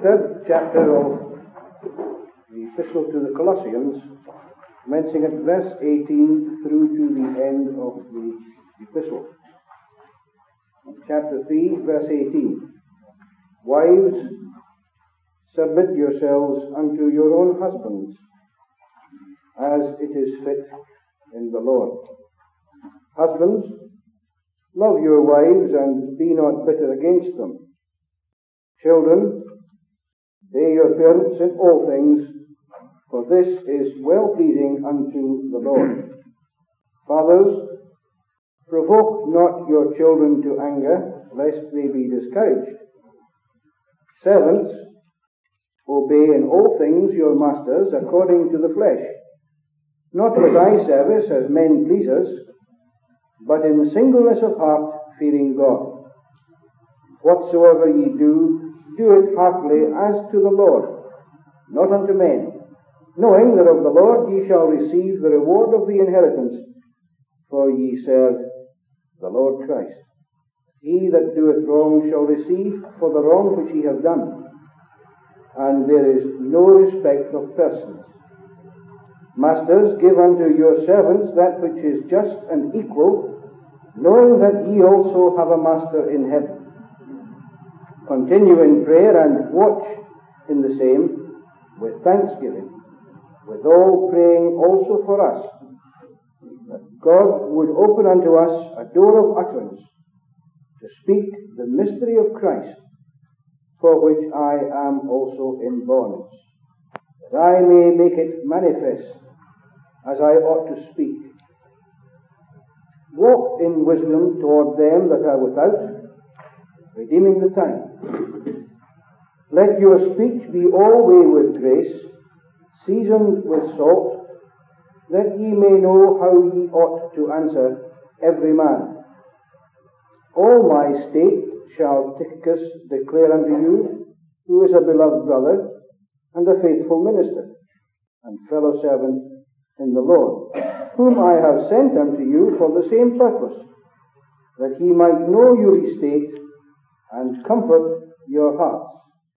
third chapter of the Epistle to the Colossians, commencing at verse 18 through to the end of the Epistle. Chapter 3, verse 18. Wives, submit yourselves unto your own husbands, as it is fit in the Lord. Husbands, love your wives, and be not bitter against them. Children, obey your parents in all things, for this is well-pleasing unto the Lord. Fathers, provoke not your children to anger, lest they be discouraged. Servants, obey in all things your masters according to the flesh, not with eye service as men pleasers, but in singleness of heart, fearing God. Whatsoever ye do, do it heartily as to the Lord, not unto men, knowing that of the Lord ye shall receive the reward of the inheritance, for ye serve the Lord Christ. He that doeth wrong shall receive for the wrong which he hath done, and there is no respect of persons. Masters, give unto your servants that which is just and equal, knowing that ye also have a master in heaven. Continue in prayer and watch in the same with thanksgiving, withal praying also for us, that God would open unto us a door of utterance to speak the mystery of Christ, for which I am also in bonds, that I may make it manifest as I ought to speak. Walk in wisdom toward them that are without, redeeming the time. Let your speech be always with grace, seasoned with salt, that ye may know how ye ought to answer every man. All my state shall Tychicus declare unto you, who is a beloved brother, and a faithful minister, and fellow servant in the Lord, whom I have sent unto you for the same purpose, that he might know your estate, and comfort your hearts.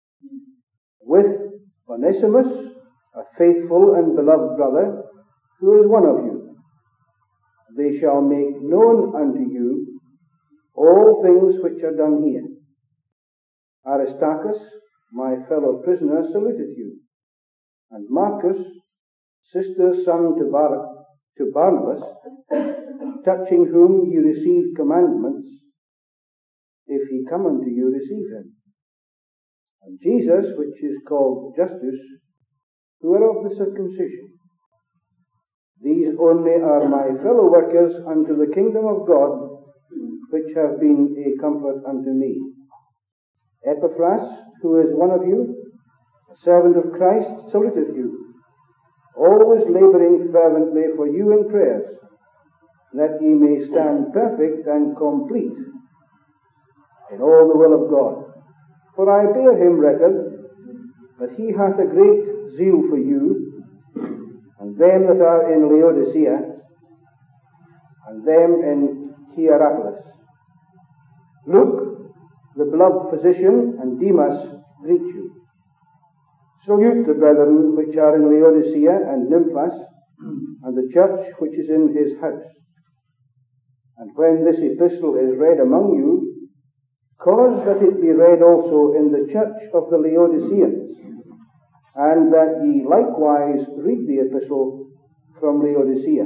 With Onesimus, a faithful and beloved brother, who is one of you, they shall make known unto you all things which are done here. Aristarchus, my fellow prisoner, saluteth you, and Marcus, sister's son to Barnabas, touching whom ye received commandments. If he come unto you, receive him. And Jesus, which is called Justus, who are of the circumcision. These only are my fellow workers unto the kingdom of God, which have been a comfort unto me. Epaphras, who is one of you, a servant of Christ, saluteth you, always laboring fervently for you in prayers, that ye may stand perfect and complete in all the will of God. For I bear him record that he hath a great zeal for you, and them that are in Laodicea, and them in Hierapolis. Luke, the beloved physician, and Demas greet you. Salute the brethren which are in Laodicea and Nymphas, and the church which is in his house. And when this epistle is read among you, cause that it be read also in the church of the Laodiceans, and that ye likewise read the epistle from Laodicea.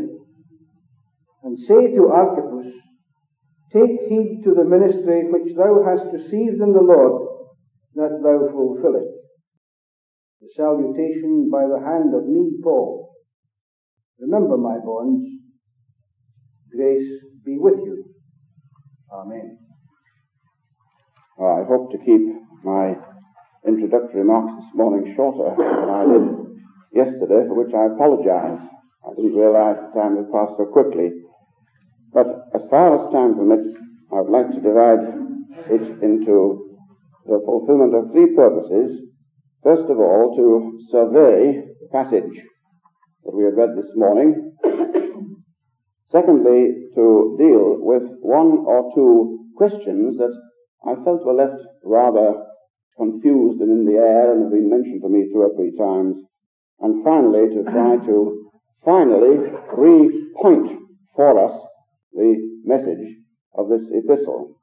And say to Archippus, take heed to the ministry which thou hast received in the Lord, that thou fulfill it. The salutation by the hand of me, Paul. Remember my bonds. Grace be with you. Amen. I hope to keep my introductory remarks this morning shorter than I did yesterday, for which I apologize. I didn't realize the time had passed so quickly. But as far as time permits, I would like to divide it into the fulfillment of three purposes. First of all, to survey the passage that we have read this morning. Secondly, to deal with one or two questions that I felt were left rather confused and in the air and have been mentioned to me 2 or 3 times. And finally, to try to re-point for us the message of this epistle.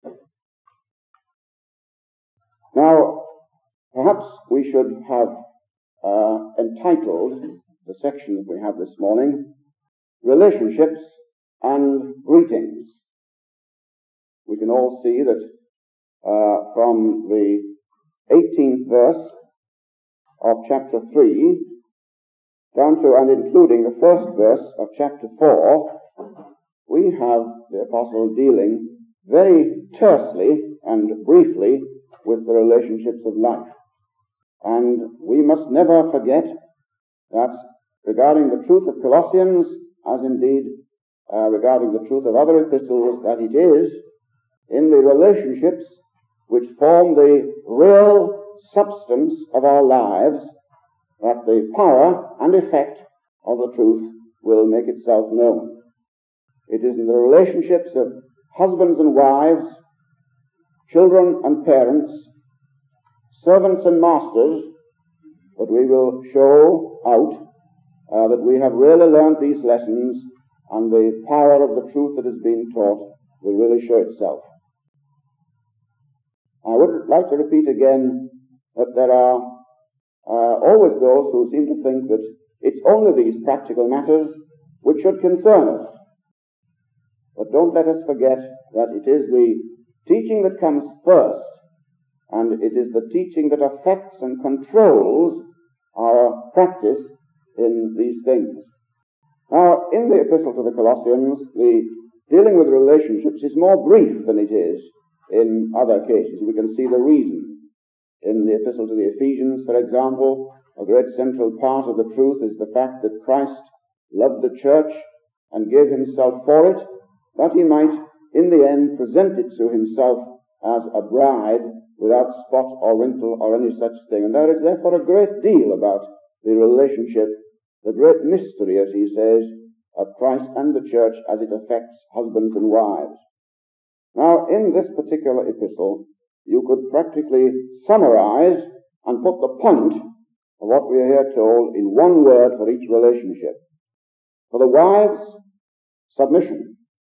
Now, perhaps we should have entitled the section that we have this morning, Relationships and Greetings. We can all see that from the 18th verse of chapter 3 down to and including the first verse of chapter 4, we have the apostle dealing very tersely and briefly with the relationships of life. And we must never forget that regarding the truth of Colossians, as indeed regarding the truth of other epistles, that it is in the relationships which form the real substance of our lives that the power and effect of the truth will make itself known. It is in the relationships of husbands and wives, children and parents, servants and masters, that we will show out that we have really learned these lessons, and the power of the truth that is being taught will really show itself. I would like to repeat again that there are always those who seem to think that it's only these practical matters which should concern us. But don't let us forget that it is the teaching that comes first, and it is the teaching that affects and controls our practice in these things. Now, in the epistle to the Colossians, the dealing with relationships is more brief than it is in other cases. We can see the reason. In the epistle to the Ephesians, for example, a great central part of the truth is the fact that Christ loved the church and gave himself for it, that he might, in the end, present it to himself as a bride without spot or wrinkle or any such thing. And there is therefore a great deal about the relationship, the great mystery, as he says, of Christ and the church as it affects husbands and wives. Now, in this particular epistle, you could practically summarize and put the point of what we are here told in one word for each relationship. For the wives, submission.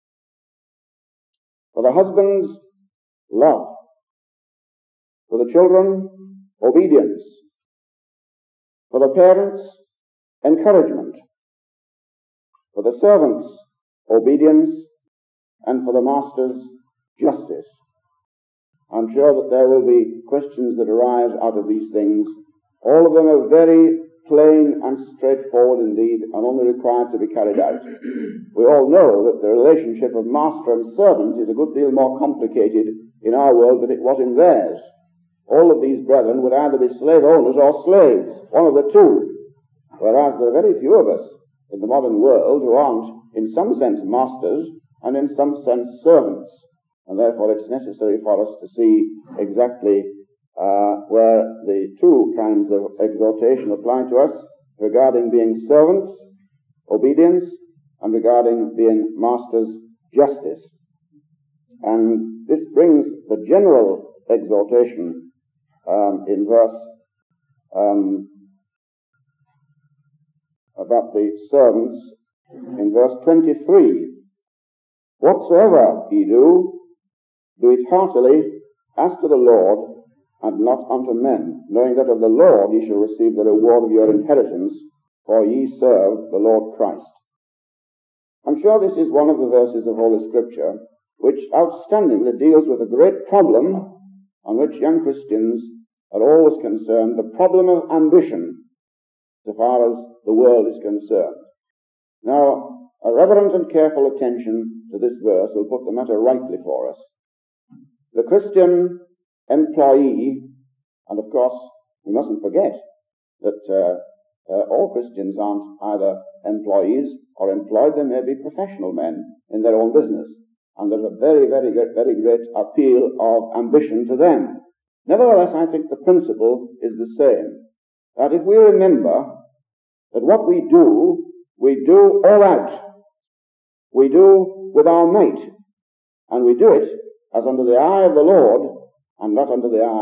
For the husbands, love. For the children, obedience. For the parents, encouragement. For the servants, obedience. And for the masters, justice. I'm sure that there will be questions that arise out of these things. All of them are very plain and straightforward indeed, and only required to be carried out. We all know that the relationship of master and servant is a good deal more complicated in our world than it was in theirs. All of these brethren would either be slave owners or slaves, one of the two, whereas there are very few of us in the modern world who aren't, in some sense, masters and in some sense servants. And therefore it's necessary for us to see exactly where the two kinds of exhortation apply to us regarding being servants, obedience, and regarding being masters, justice. And this brings the general exhortation in verse about the servants in verse 23. Whatsoever ye do, do it heartily as to the Lord, and not unto men, knowing that of the Lord ye shall receive the reward of your inheritance, for ye serve the Lord Christ. I'm sure this is one of the verses of Holy Scripture which outstandingly deals with a great problem on which young Christians are always concerned, the problem of ambition, so far as the world is concerned. Now, a reverent and careful attention to this verse will put the matter rightly for us. The Christian employee, and of course we mustn't forget that all Christians aren't either employees or employed. They may be professional men in their own business, and there's a very, very great appeal of ambition to them. Nevertheless, I think the principle is the same, that if we remember that what we do all out. We do with our might, and we do it as under the eye of the Lord, and not under the eye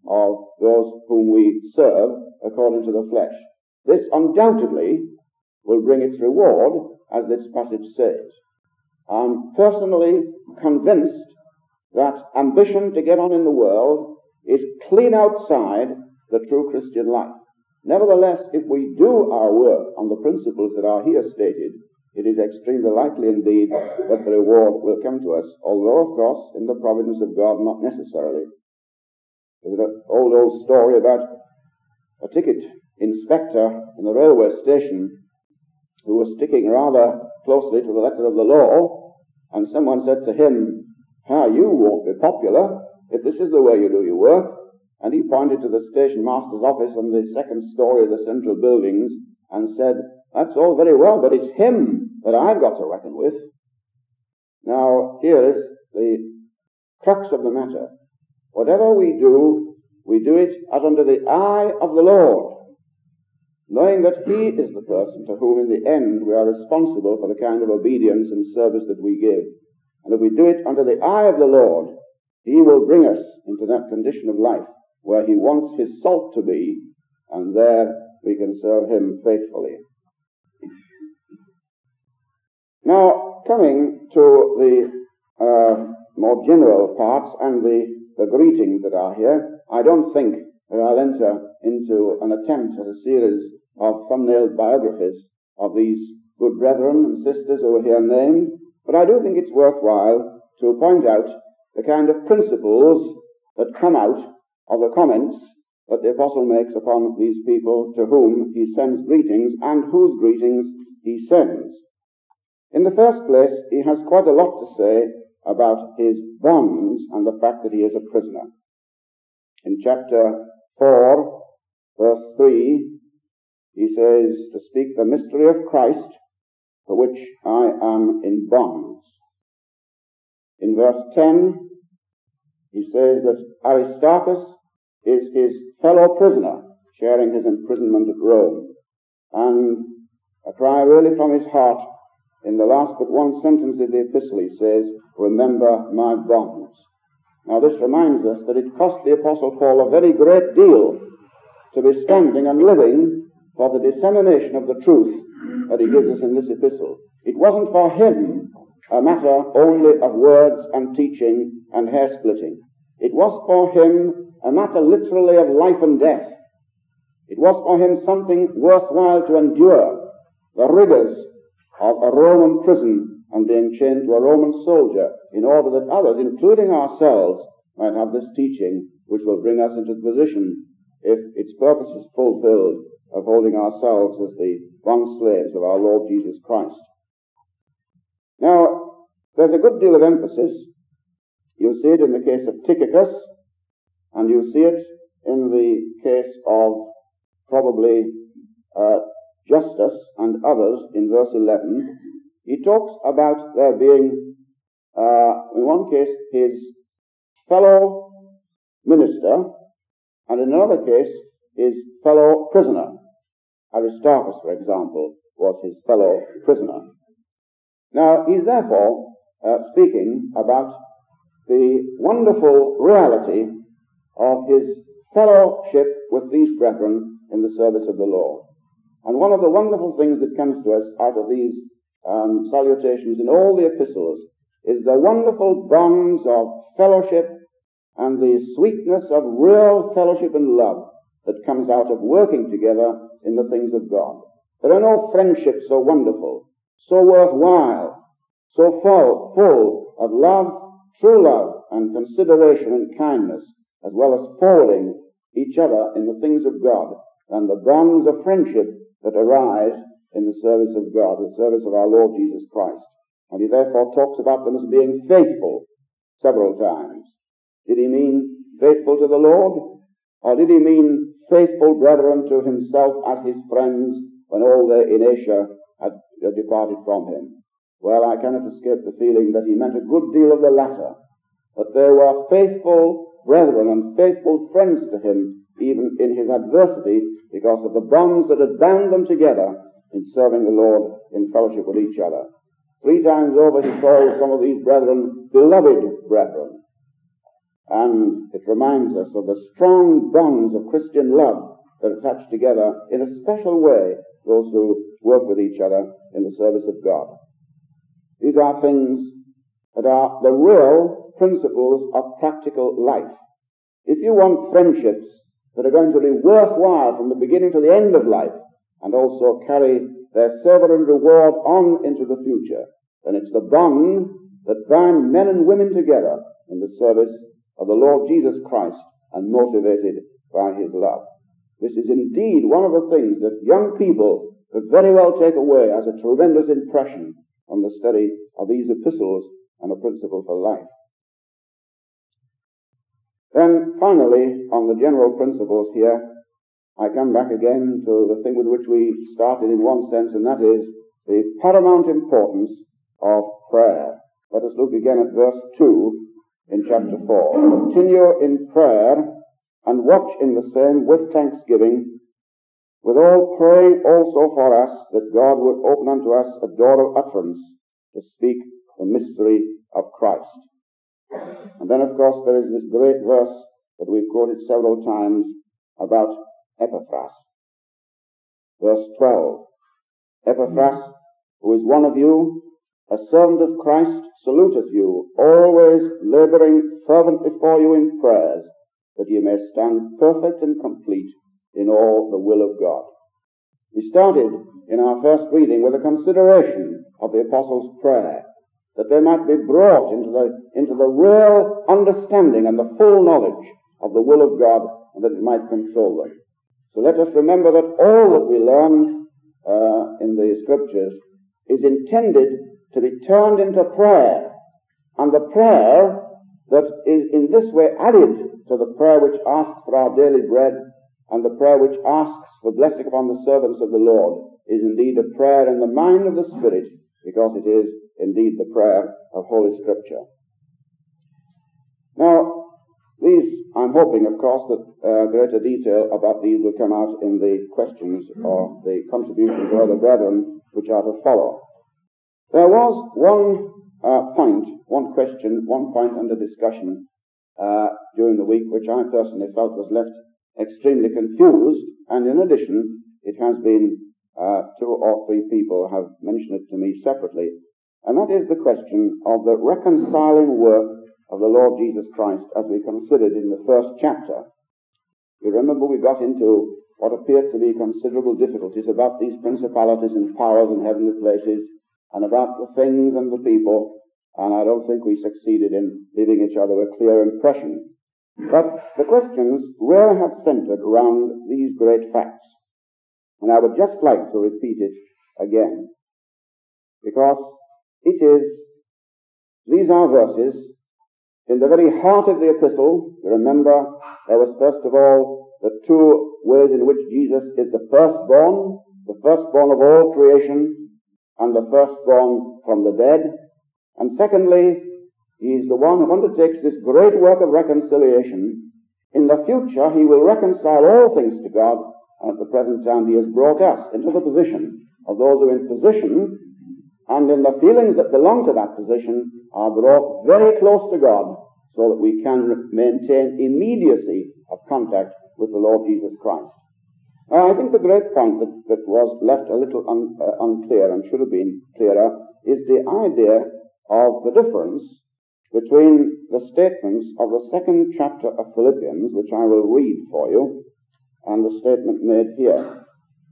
of those whom we serve according to the flesh. This undoubtedly will bring its reward, as this passage says. I'm personally convinced that ambition to get on in the world is clean outside the true Christian life. Nevertheless, if we do our work on the principles that are here stated, it is extremely likely indeed that the reward will come to us, although, of course, in the providence of God, not necessarily. There's an old story about a ticket inspector in the railway station who was sticking rather closely to the letter of the law, and someone said to him, you won't be popular if this is the way you do your work. And he pointed to the station master's office on the second story of the central buildings and said, that's all very well, but it's him that I've got to reckon with. Now, here is the crux of the matter. Whatever we do it as under the eye of the Lord, knowing that He is the person to whom in the end we are responsible for the kind of obedience and service that we give. And if we do it under the eye of the Lord, He will bring us into that condition of life where He wants His salt to be, and there we can serve Him faithfully. Now, coming to the more general parts and the greetings that are here, I don't think that I'll enter into an attempt at a series of thumbnailed biographies of these good brethren and sisters who are here named, but I do think it's worthwhile to point out the kind of principles that come out of the comments that the Apostle makes upon these people to whom he sends greetings and whose greetings he sends. In the first place, he has quite a lot to say about his bonds and the fact that he is a prisoner. In chapter 4, verse 3, he says, to speak the mystery of Christ, for which I am in bonds. In verse 10, he says that Aristarchus is his fellow prisoner, sharing his imprisonment at Rome. And a cry really from his heart, in the last but one sentence of the epistle, he says, remember my bonds. Now this reminds us that it cost the Apostle Paul a very great deal to be standing and living for the dissemination of the truth that he gives us in this epistle. It wasn't for him a matter only of words and teaching and hair-splitting. It was for him a matter literally of life and death. It was for him something worthwhile to endure, the rigors of a Roman prison and being chained to a Roman soldier, in order that others, including ourselves, might have this teaching which will bring us into the position, if its purpose is fulfilled, of holding ourselves as the bond slaves of our Lord Jesus Christ. Now, there's a good deal of emphasis. You'll see it in the case of Tychicus, and you'll see it in the case of probably Justus and others in verse 11. He talks about there being, in one case, his fellow minister, and in another case, his fellow prisoner. Aristarchus, for example, was his fellow prisoner. Now, he's therefore speaking about the wonderful reality of his fellowship with these brethren in the service of the Lord. And one of the wonderful things that comes to us out of these salutations in all the epistles is the wonderful bonds of fellowship and the sweetness of real fellowship and love that comes out of working together in the things of God. There are no friendships so wonderful, so worthwhile, so full of love, true love, and consideration and kindness, as well as forwarding each other in the things of God, than the bonds of friendship that arise in the service of God, the service of our Lord Jesus Christ. And he therefore talks about them as being faithful several times. Did he mean faithful to the Lord? Or did he mean faithful brethren to himself as his friends when all in Asia had departed from him? Well, I cannot escape the feeling that he meant a good deal of the latter, that they were faithful brethren and faithful friends to him even in his adversity, because of the bonds that had bound them together in serving the Lord in fellowship with each other. 3 times over he calls some of these brethren beloved brethren. and it reminds us of the strong bonds of Christian love that attach together in a special way those who work with each other in the service of God. These are things that are the real principles of practical life. If you want friendships that are going to be worthwhile from the beginning to the end of life, and also carry their savour and reward on into the future, then it's the bond that binds men and women together in the service of the Lord Jesus Christ and motivated by his love. This is indeed one of the things that young people could very well take away as a tremendous impression from the study of these epistles and a principle for life. Then finally, on the general principles here, I come back again to the thing with which we started in one sense, and that is the paramount importance of prayer. Let us look again at verse 2 in chapter 4. Continue in prayer and watch in the same with thanksgiving, with all praying also for us, that God would open unto us a door of utterance to speak the mystery of Christ. And then, of course, there is this great verse that we've quoted several times about Epaphras. Verse 12. Epaphras, who is one of you, a servant of Christ, saluteth you, always labouring fervently for you in prayers, that ye may stand perfect and complete in all the will of God. We started in our first reading with a consideration of the Apostles' prayer, that they might be brought into the real understanding and the full knowledge of the will of God, and that it might control them. So let us remember that all that we learn in the Scriptures is intended to be turned into prayer, and the prayer that is in this way added to the prayer which asks for our daily bread, and the prayer which asks for blessing upon the servants of the Lord, is indeed a prayer in the mind of the Spirit, because it is indeed the prayer of Holy Scripture. Now, these, I'm hoping, of course, that greater detail about these will come out in the questions or the contributions of other brethren which are to follow. There was one point under discussion during the week which I personally felt was left extremely confused, and in addition, it has been 2 or 3 people have mentioned it to me separately, and that is the question of the reconciling work of the Lord Jesus Christ as we considered in the first chapter. You remember we got into what appeared to be considerable difficulties about these principalities and powers in heavenly places, and about the things and the people, and I don't think we succeeded in leaving each other a clear impression. But the questions really have centered around these great facts, and I would just like to repeat it again, because these are verses in the very heart of the epistle. You remember, there was first of all the 2 ways in which Jesus is the firstborn of all creation, and the firstborn from the dead. And secondly, he is the one who undertakes this great work of reconciliation. In the future, he will reconcile all things to God, and at the present time, he has brought us into the position of those who are in position, and in the feelings that belong to that position, are brought very close to God, so that we can maintain immediacy of contact with the Lord Jesus Christ. I think the great point that was left a little unclear and should have been clearer is the idea of the difference between the statements of the 2nd chapter of Philippians, which I will read for you, and the statement made here.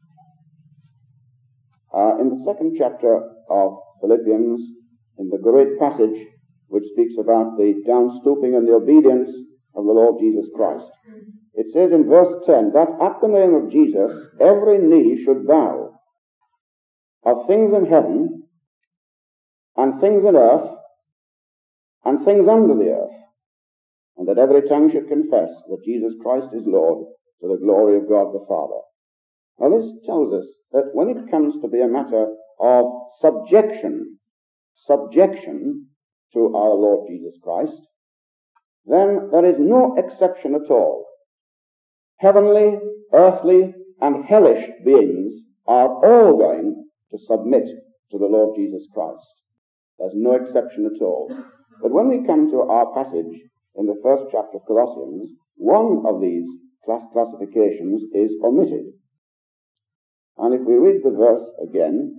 In the 2nd chapter of Philippians, in the great passage which speaks about the downstooping and the obedience of the Lord Jesus Christ, it says in verse 10, that at the name of Jesus every knee should bow, of things in heaven, and things in earth, and things under the earth, and that every tongue should confess that Jesus Christ is Lord, to the glory of God the Father. Now this tells us that when it comes to be a matter of subjection to our Lord Jesus Christ, then there is no exception at all. Heavenly, earthly, and hellish beings are all going to submit to the Lord Jesus Christ. There's no exception at all. But when we come to our passage in the first chapter of Colossians, one of these classifications is omitted. And if we read the verse again,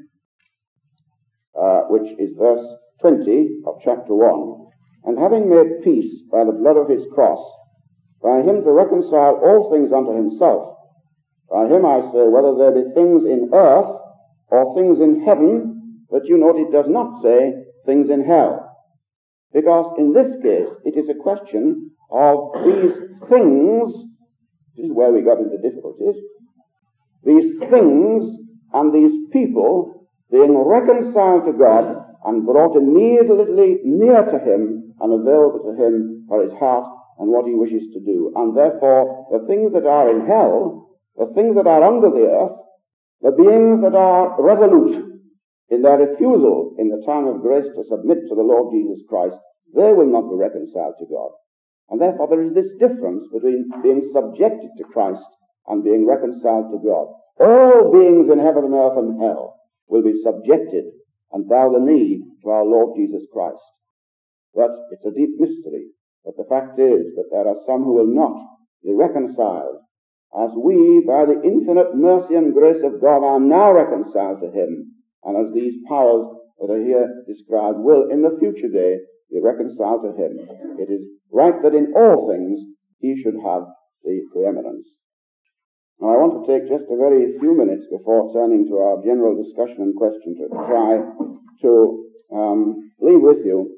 which is verse 20 of chapter 1, and having made peace by the blood of his cross, by him to reconcile all things unto himself. By him, I say, whether there be things in earth or things in heaven, but you note it does not say things in hell. Because in this case, it is a question of these things, this is where we got into difficulties, these things and these people being reconciled to God and brought immediately near to him and available to him for his heart and what he wishes to do. And therefore, the things that are in hell, the things that are under the earth, the beings that are resolute in their refusal in the time of grace to submit to the Lord Jesus Christ, they will not be reconciled to God. And therefore there is this difference between being subjected to Christ and being reconciled to God. All beings in heaven and earth and hell will be subjected and bow the knee to our Lord Jesus Christ. But it's a deep mystery. But the fact is that there are some who will not be reconciled, as we, by the infinite mercy and grace of God, are now reconciled to him, and as these powers that are here described will in the future day be reconciled to him. It is right that in all things he should have the preeminence. Now I want to take just a very few minutes before turning to our general discussion and question to try to leave with you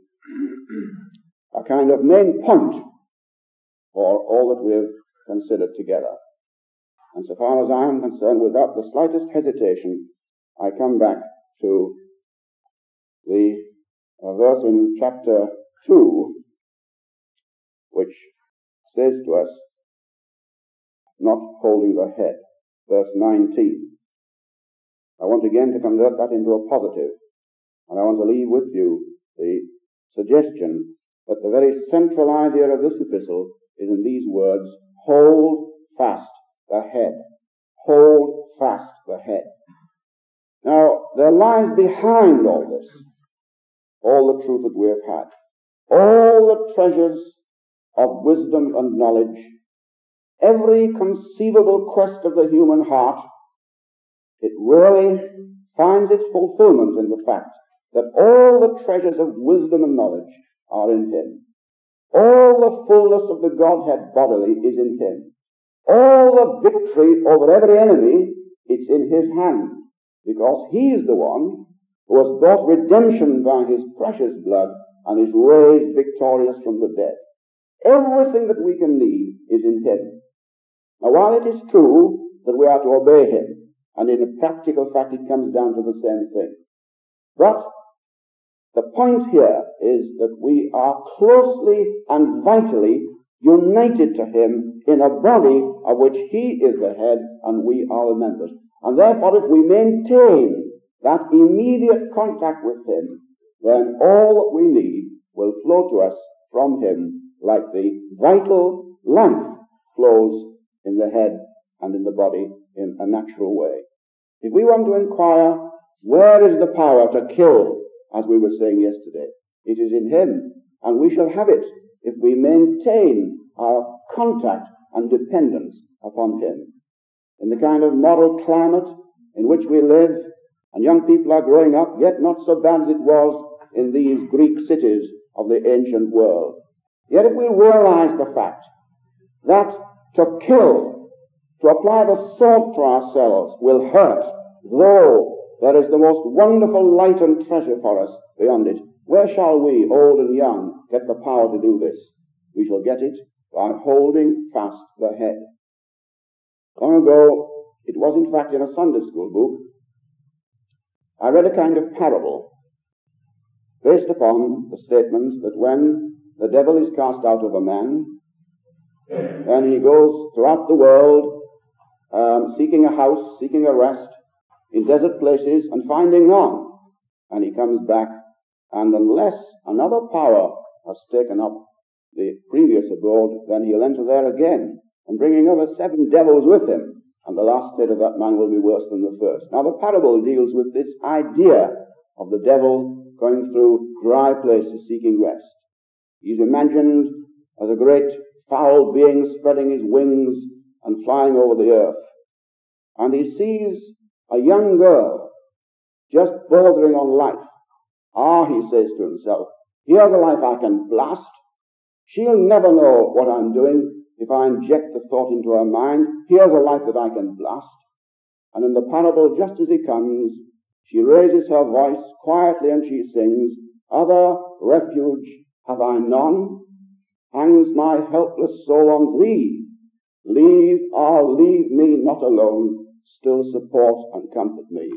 a kind of main point for all that we have considered together. And so far as I am concerned, without the slightest hesitation, I come back to the verse in chapter 2, which says to us, not holding the head, verse 19. I want again to convert that into a positive, and I want to leave with you the suggestion that the very central idea of this epistle is in these words, hold fast the head. Hold fast the head. Now, there lies behind all this, all the truth that we have had, all the treasures of wisdom and knowledge, every conceivable quest of the human heart. It really finds its fulfillment in the fact that all the treasures of wisdom and knowledge are in him. All the fullness of the Godhead bodily is in him. All the victory over every enemy, it's in his hand, because he is the one who has brought redemption by his precious blood and is raised victorious from the dead. Everything that we can need is in him. Now, while it is true that we are to obey him, and in a practical fact it comes down to the same thing, but the point here is that we are closely and vitally united to him in a body of which he is the head and we are the members. And therefore, if we maintain that immediate contact with him, then all that we need will flow to us from him like the vital life flows in the head and in the body in a natural way. If we want to inquire, where is the power to kill, as we were saying yesterday? It is in him, and we shall have it if we maintain our contact and dependence upon him. In the kind of moral climate in which we live, and young people are growing up, yet not so bad as it was in these Greek cities of the ancient world. Yet if we realize the fact that to kill, to apply the sword to ourselves will hurt, though there is the most wonderful light and treasure for us beyond it, where shall we, old and young, get the power to do this? We shall get it by holding fast the head. Long ago, it was in fact in a Sunday school book, I read a kind of parable based upon the statements that when the devil is cast out of a man, then he goes throughout the world seeking a house, seeking a rest in desert places and finding none. And he comes back, and unless another power has taken up the previous abode, then he'll enter there again and bringing other 7 devils with him. And the last state of that man will be worse than the first. Now the parable deals with this idea of the devil going through dry places seeking rest. He's imagined as a great foul being spreading his wings and flying over the earth. And he sees a young girl just bordering on life. He says to himself, here's a life I can blast. She'll never know what I'm doing if I inject the thought into her mind. Here's a life that I can blast. And in the parable, just as he comes, she raises her voice quietly and she sings, other refuge have I none. Hangs my helpless soul on thee. Leave me not alone. Still support and comfort me.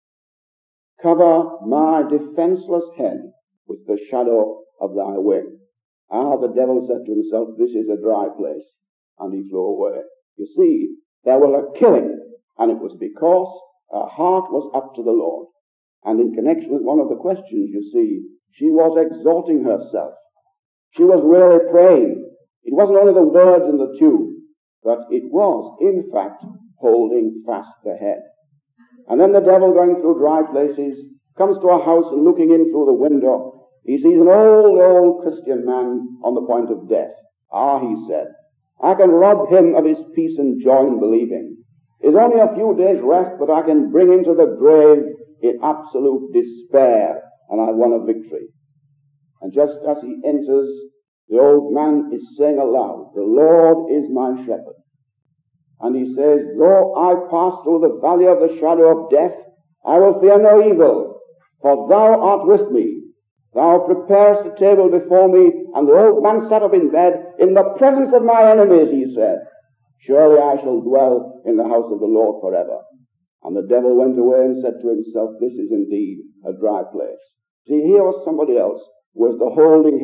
Cover my defenseless head with the shadow of thy wing. The devil said to himself, this is a dry place, and he flew away. You see, there was a killing, and it was because her heart was up to the Lord. And in connection with one of the questions, you see, she was exalting herself. She was really praying. It wasn't only the words in the tune, but it was, in fact, holding fast the head. And then the devil, going through dry places, comes to a house and looking in through the window, he sees an old Christian man on the point of death. He said, I can rob him of his peace and joy in believing. It's only a few days' rest, but I can bring him to the grave in absolute despair, and I won a victory. And just as he enters, the old man is saying aloud, the Lord is my shepherd. And he says, though I pass through the valley of the shadow of death, I will fear no evil, for thou art with me. Thou preparest a table before me. And the old man sat up in bed, in the presence of my enemies, he said, surely I shall dwell in the house of the Lord forever. And the devil went away and said to himself, this is indeed a dry place. See, here was somebody else who was the holding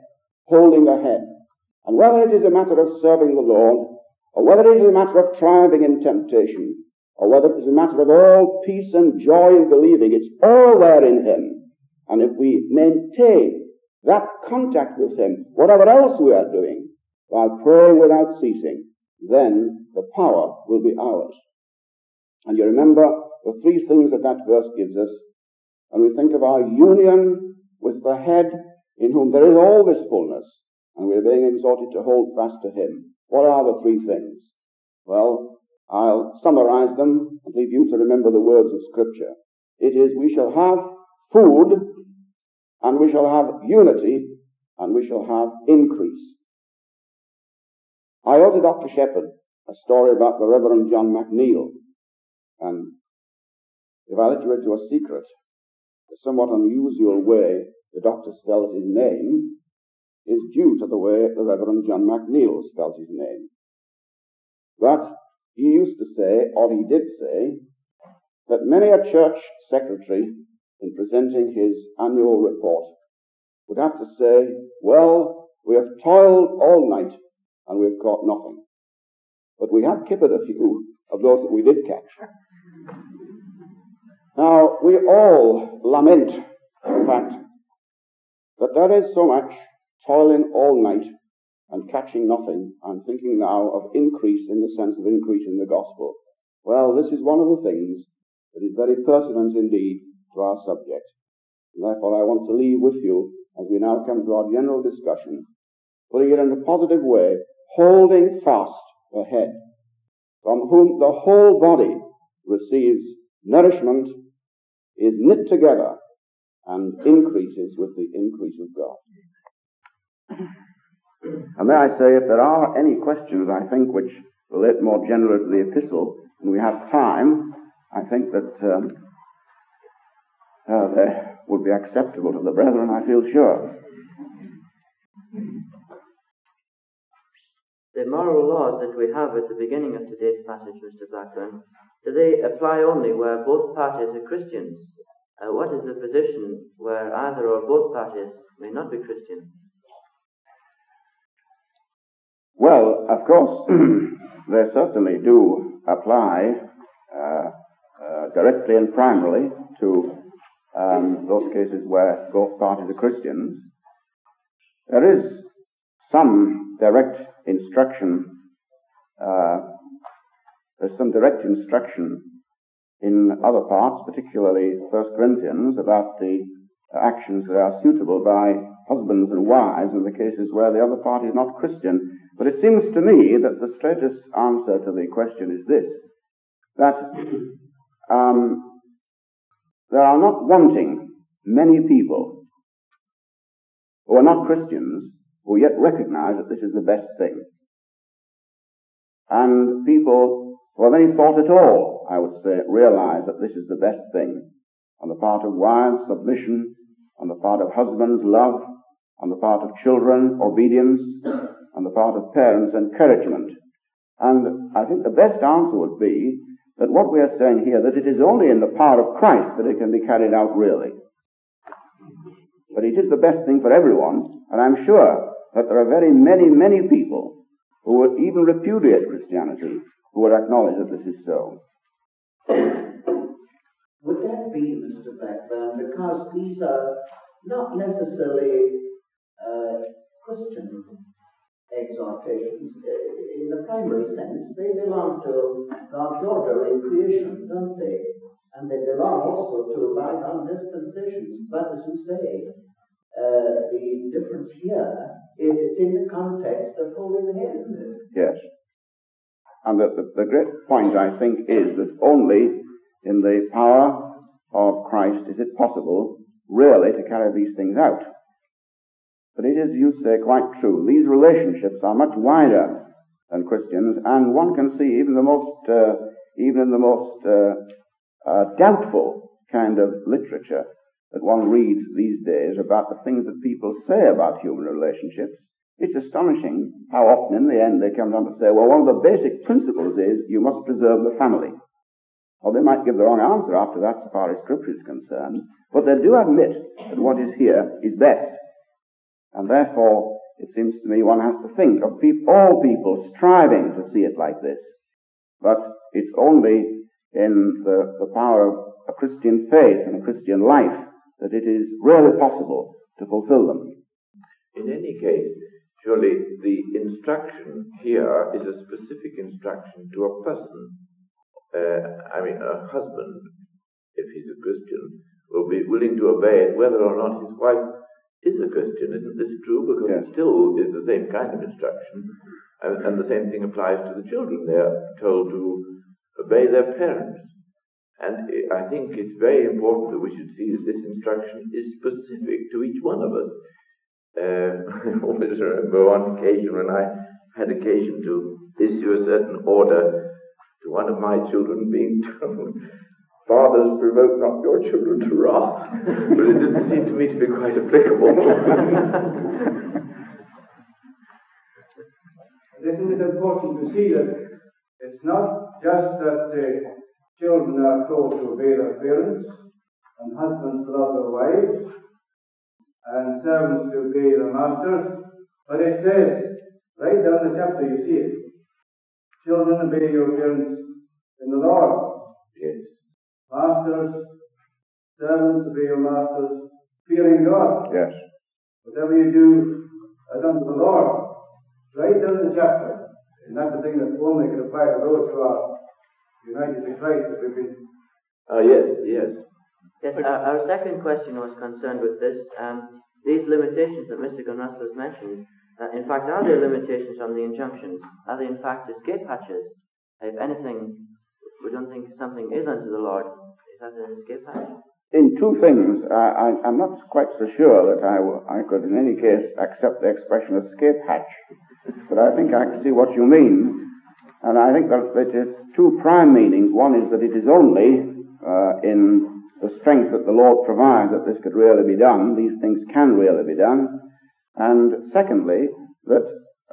the head. And whether it is a matter of serving the Lord, or whether it is a matter of triumphing in temptation, or whether it is a matter of all peace and joy in believing, it's all there in him. And if we maintain that contact with him, whatever else we are doing, by praying without ceasing, then the power will be ours. And you remember the three things that verse gives us, and we think of our union with the head in whom there is all this fullness, and we are being exhorted to hold fast to him. What are the three things? Well, I'll summarize them and leave you to remember the words of Scripture. It is, we shall have food, and we shall have unity, and we shall have increase. I owed to Dr. Shepherd a story about the Reverend John McNeill, and if I let you into a secret, the somewhat unusual way the doctor spells his name is due to the way the Reverend John McNeill spells his name. But he used to say, or he did say, that many a church secretary, in presenting his annual report, would have to say, well, we have toiled all night and we have caught nothing. But we have kippered a few of those that we did catch. Now, we all lament the fact that there is so much toiling all night and catching nothing. I'm thinking now of increase in the sense of increase in the gospel. Well, this is one of the things that is very pertinent indeed to our subject. And therefore, I want to leave with you, as we now come to our general discussion, putting it in a positive way, holding fast the head, from whom the whole body receives nourishment, is knit together, and increases with the increase of God. And may I say, if there are any questions, I think, which relate more generally to the epistle, and we have time, I think that they would be acceptable to the brethren, I feel sure. The moral laws that we have at the beginning of today's passage, Mr. Blackburn, do they apply only where both parties are Christians? What is the position where either or both parties may not be Christian? Well, of course, they certainly do apply directly and primarily to those cases where both parties are Christians. There is some direct instruction. There's some direct instruction in other parts, particularly 1 Corinthians, about the actions that are suitable by husbands and wives in the cases where the other party is not Christian. But it seems to me that the straightest answer to the question is this, that there are not wanting many people who are not Christians who yet recognize that this is the best thing. And people who have any thought at all, I would say, realize that this is the best thing. On the part of wives, submission. On the part of husbands, love. On the part of children, obedience. On the part of parents, encouragement. And I think the best answer would be that what we are saying here, that it is only in the power of Christ that it can be carried out really. But it is the best thing for everyone, and I'm sure that there are very many, many people who would even repudiate Christianity, who would acknowledge that this is so. Would that be, Mr. Blackburn, because these are not necessarily Christian exhortations? In the primary sense, they belong to God's order in creation, don't they? And they belong also to bygone dispensations. But as you say, the difference here is it's in the context of holy men, isn't it? Yes. And the great point, I think, is that only in the power of Christ is it possible, really, to carry these things out. But it is, you say, quite true. These relationships are much wider than Christians, and one can see even in the most doubtful kind of literature that one reads these days about the things that people say about human relationships. It's astonishing how often in the end they come down to say, well, one of the basic principles is you must preserve the family. Or they might give the wrong answer after that so far as Scripture is concerned, but they do admit that what is here is best. And therefore, it seems to me one has to think of all people striving to see it like this. But it's only in the power of a Christian faith and a Christian life that it is really possible to fulfill them. In any case, surely the instruction here is a specific instruction to a person. A husband, if he's a Christian, will be willing to obey it whether or not his wife is a Christian. Isn't this true? Because yes. It still is the same kind of instruction. And the same thing applies to the children. They are told to obey their parents. And I think it's very important that we should see that this instruction is specific to each one of us. I always remember one occasion when I had occasion to issue a certain order to one of my children, being told, "Fathers, provoke not your children to wrath." But it didn't seem to me to be quite applicable. Isn't it important to see that it's not just that the children are told to obey their parents, and husbands to love their wives, and servants to obey their masters, but it says, right down the chapter you see it, children, obey your parents in the Lord. Yes. Masters, servants, obey your masters, fearing God. Yes. Whatever you do as unto the Lord. Right down the chapter. And that's the thing that only can apply to those who are united to Christ, that we've been. Yes. Yes, our second question was concerned with this. These limitations that Mr. Gunrussell has mentioned, in fact, are there limitations on the injunctions? Are they in fact escape hatches? If anything, we don't think something is unto the Lord. Is that an escape hatch? In two things, I'm not quite so sure that I could in any case accept the expression escape hatch. But I think I can see what you mean. And I think that it is two prime meanings. One is that it is only in the strength that the Lord provides that this could really be done. These things can really be done. And secondly, that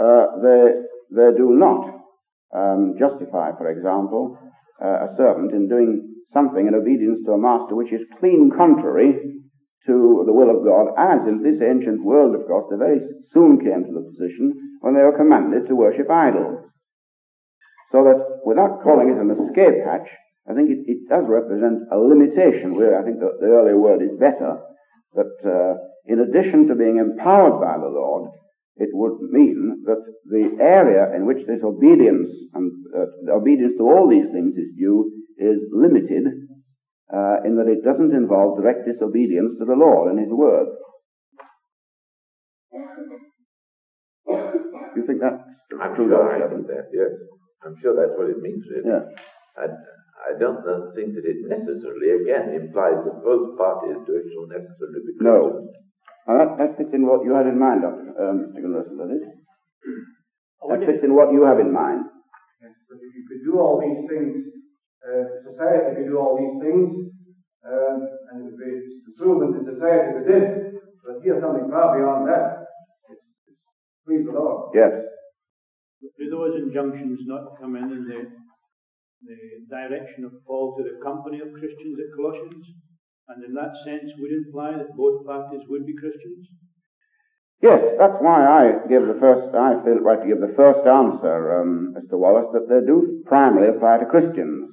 they do not justify, for example, a servant in doing something in obedience to a master which is clean contrary to the will of God, as in this ancient world, of course, they very soon came to the position when they were commanded to worship idols. So that, without calling it an escape hatch, I think it does represent a limitation, where I think the earlier word is better, that in addition to being empowered by the Lord, it would mean that the area in which this obedience and obedience to all these things is due is limited, in that it doesn't involve direct disobedience to the Lord and His Word. You think that's I'm true, sure Dr. I think that, yes. I'm sure that's what it means, really. Yeah. I don't think that it necessarily, again, implies that both parties to it shall necessarily be Christians. No. That fits in what you had in mind, Mr. Gunnarsson, does it? That fits in what you have in mind. Yes, but if you could do all these things, society could do all these things, and it would be improvement in society if it did. But here's something far beyond that. Please the Lord. Yes. Do those injunctions not come in the direction of Paul to the company of Christians at Colossians? And in that sense would imply that both parties would be Christians? Yes, that's why I feel it right to give the first answer, Mr. Wallace, that they do primarily apply to Christians.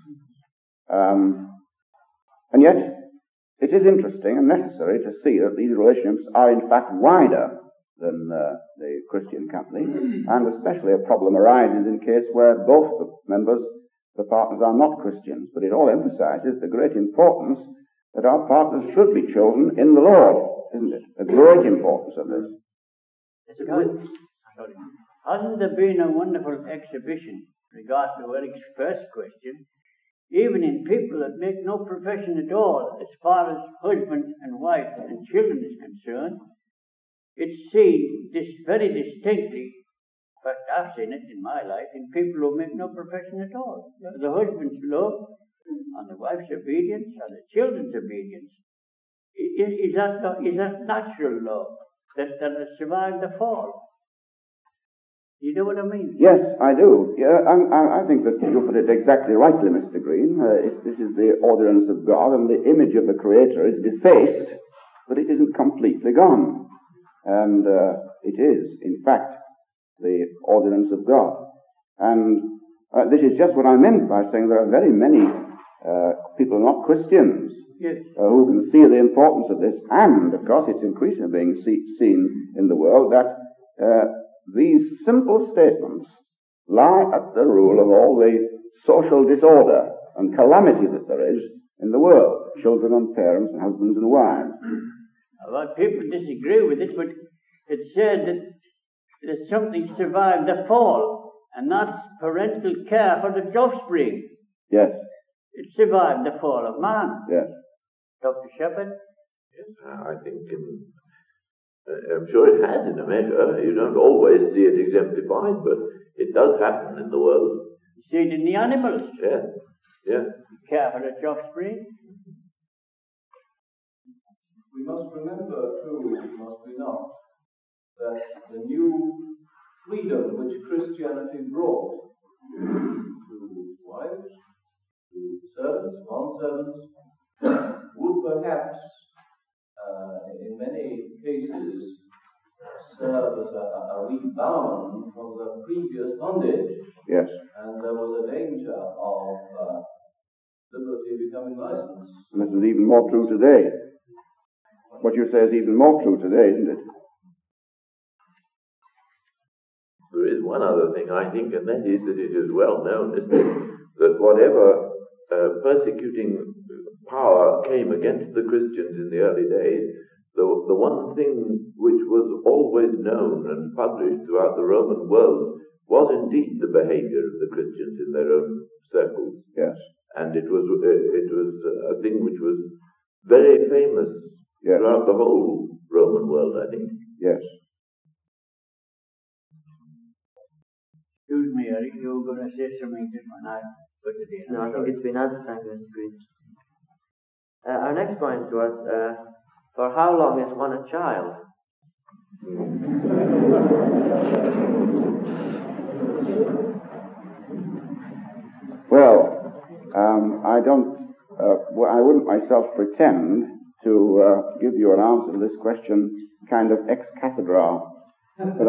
And yet, it is interesting and necessary to see that these relationships are in fact wider than the Christian company, and especially a problem arises in case where both the partners are not Christians. But it all emphasizes the great importance that our partners should be chosen in the Lord, isn't it? The great importance of this. Hasn't there been a wonderful exhibition regarding Eric's first question, even in people that make no profession at all, as far as husband and wife and children is concerned? It's seen this very distinctly, in fact I've seen it in my life, in people who make no profession at all. The husband's love and the wife's obedience and the children's obedience. Is that natural love that has survived the fall? You know what I mean? Yes, I do. Yeah, I think that you put it exactly rightly, Mr. Green. This is the ordinance of God, and the image of the Creator is defaced, but it isn't completely gone. And it is, in fact, the ordinance of God. And this is just what I meant by saying there are very many people not Christians who can see the importance of this, and, of course, it's increasingly being seen in the world that these simple statements lie at the rule of all the social disorder and calamity that there is in the world, children and parents and husbands and wives. Well, people disagree with it, but it said that something survived the fall, and that's parental care for the offspring. Yes. It survived the fall of man. Yes. Dr. Shepherd? Yes, I think I'm sure it has in a measure. You don't always see it exemplified, but it does happen in the world. You see it in the animals. Yes, yes. Care for its offspring. We must remember, too, must we not, that the new freedom which Christianity brought to wives, to servants, bondservants, would perhaps, in many cases, serve as a rebound from the previous bondage. Yes. And there was a danger of liberty becoming licensed. And this is even more true today. What you say is even more true today, isn't it? There is one other thing, I think, and that is that it is well known, isn't it, that whatever persecuting power came against the Christians in the early days, the one thing which was always known and published throughout the Roman world was indeed the behavior of the Christians in their own circles. Yes. And it was a thing which was very famous throughout the whole Roman world, I think. Yes. Excuse me, Eric, you were going to say something just when I put it in. No, I think it's been answered. Thank you, Mr. Green. Our next point was, for how long is one a child? Well, I wouldn't myself pretend to give you an answer to this question kind of ex cathedra. But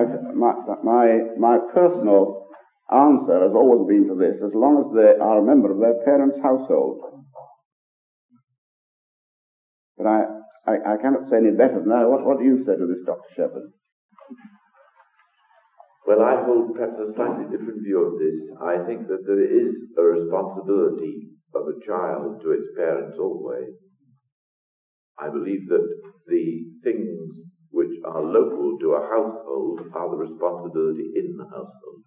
my personal answer has always been to this: as long as they are a member of their parents' household. But I cannot say any better than that. What do you say to this, Dr. Shepherd? Well, I hold perhaps a slightly different view of this. I think that there is a responsibility of a child to its parents always. I believe that the things which are local to a household are the responsibility in the household.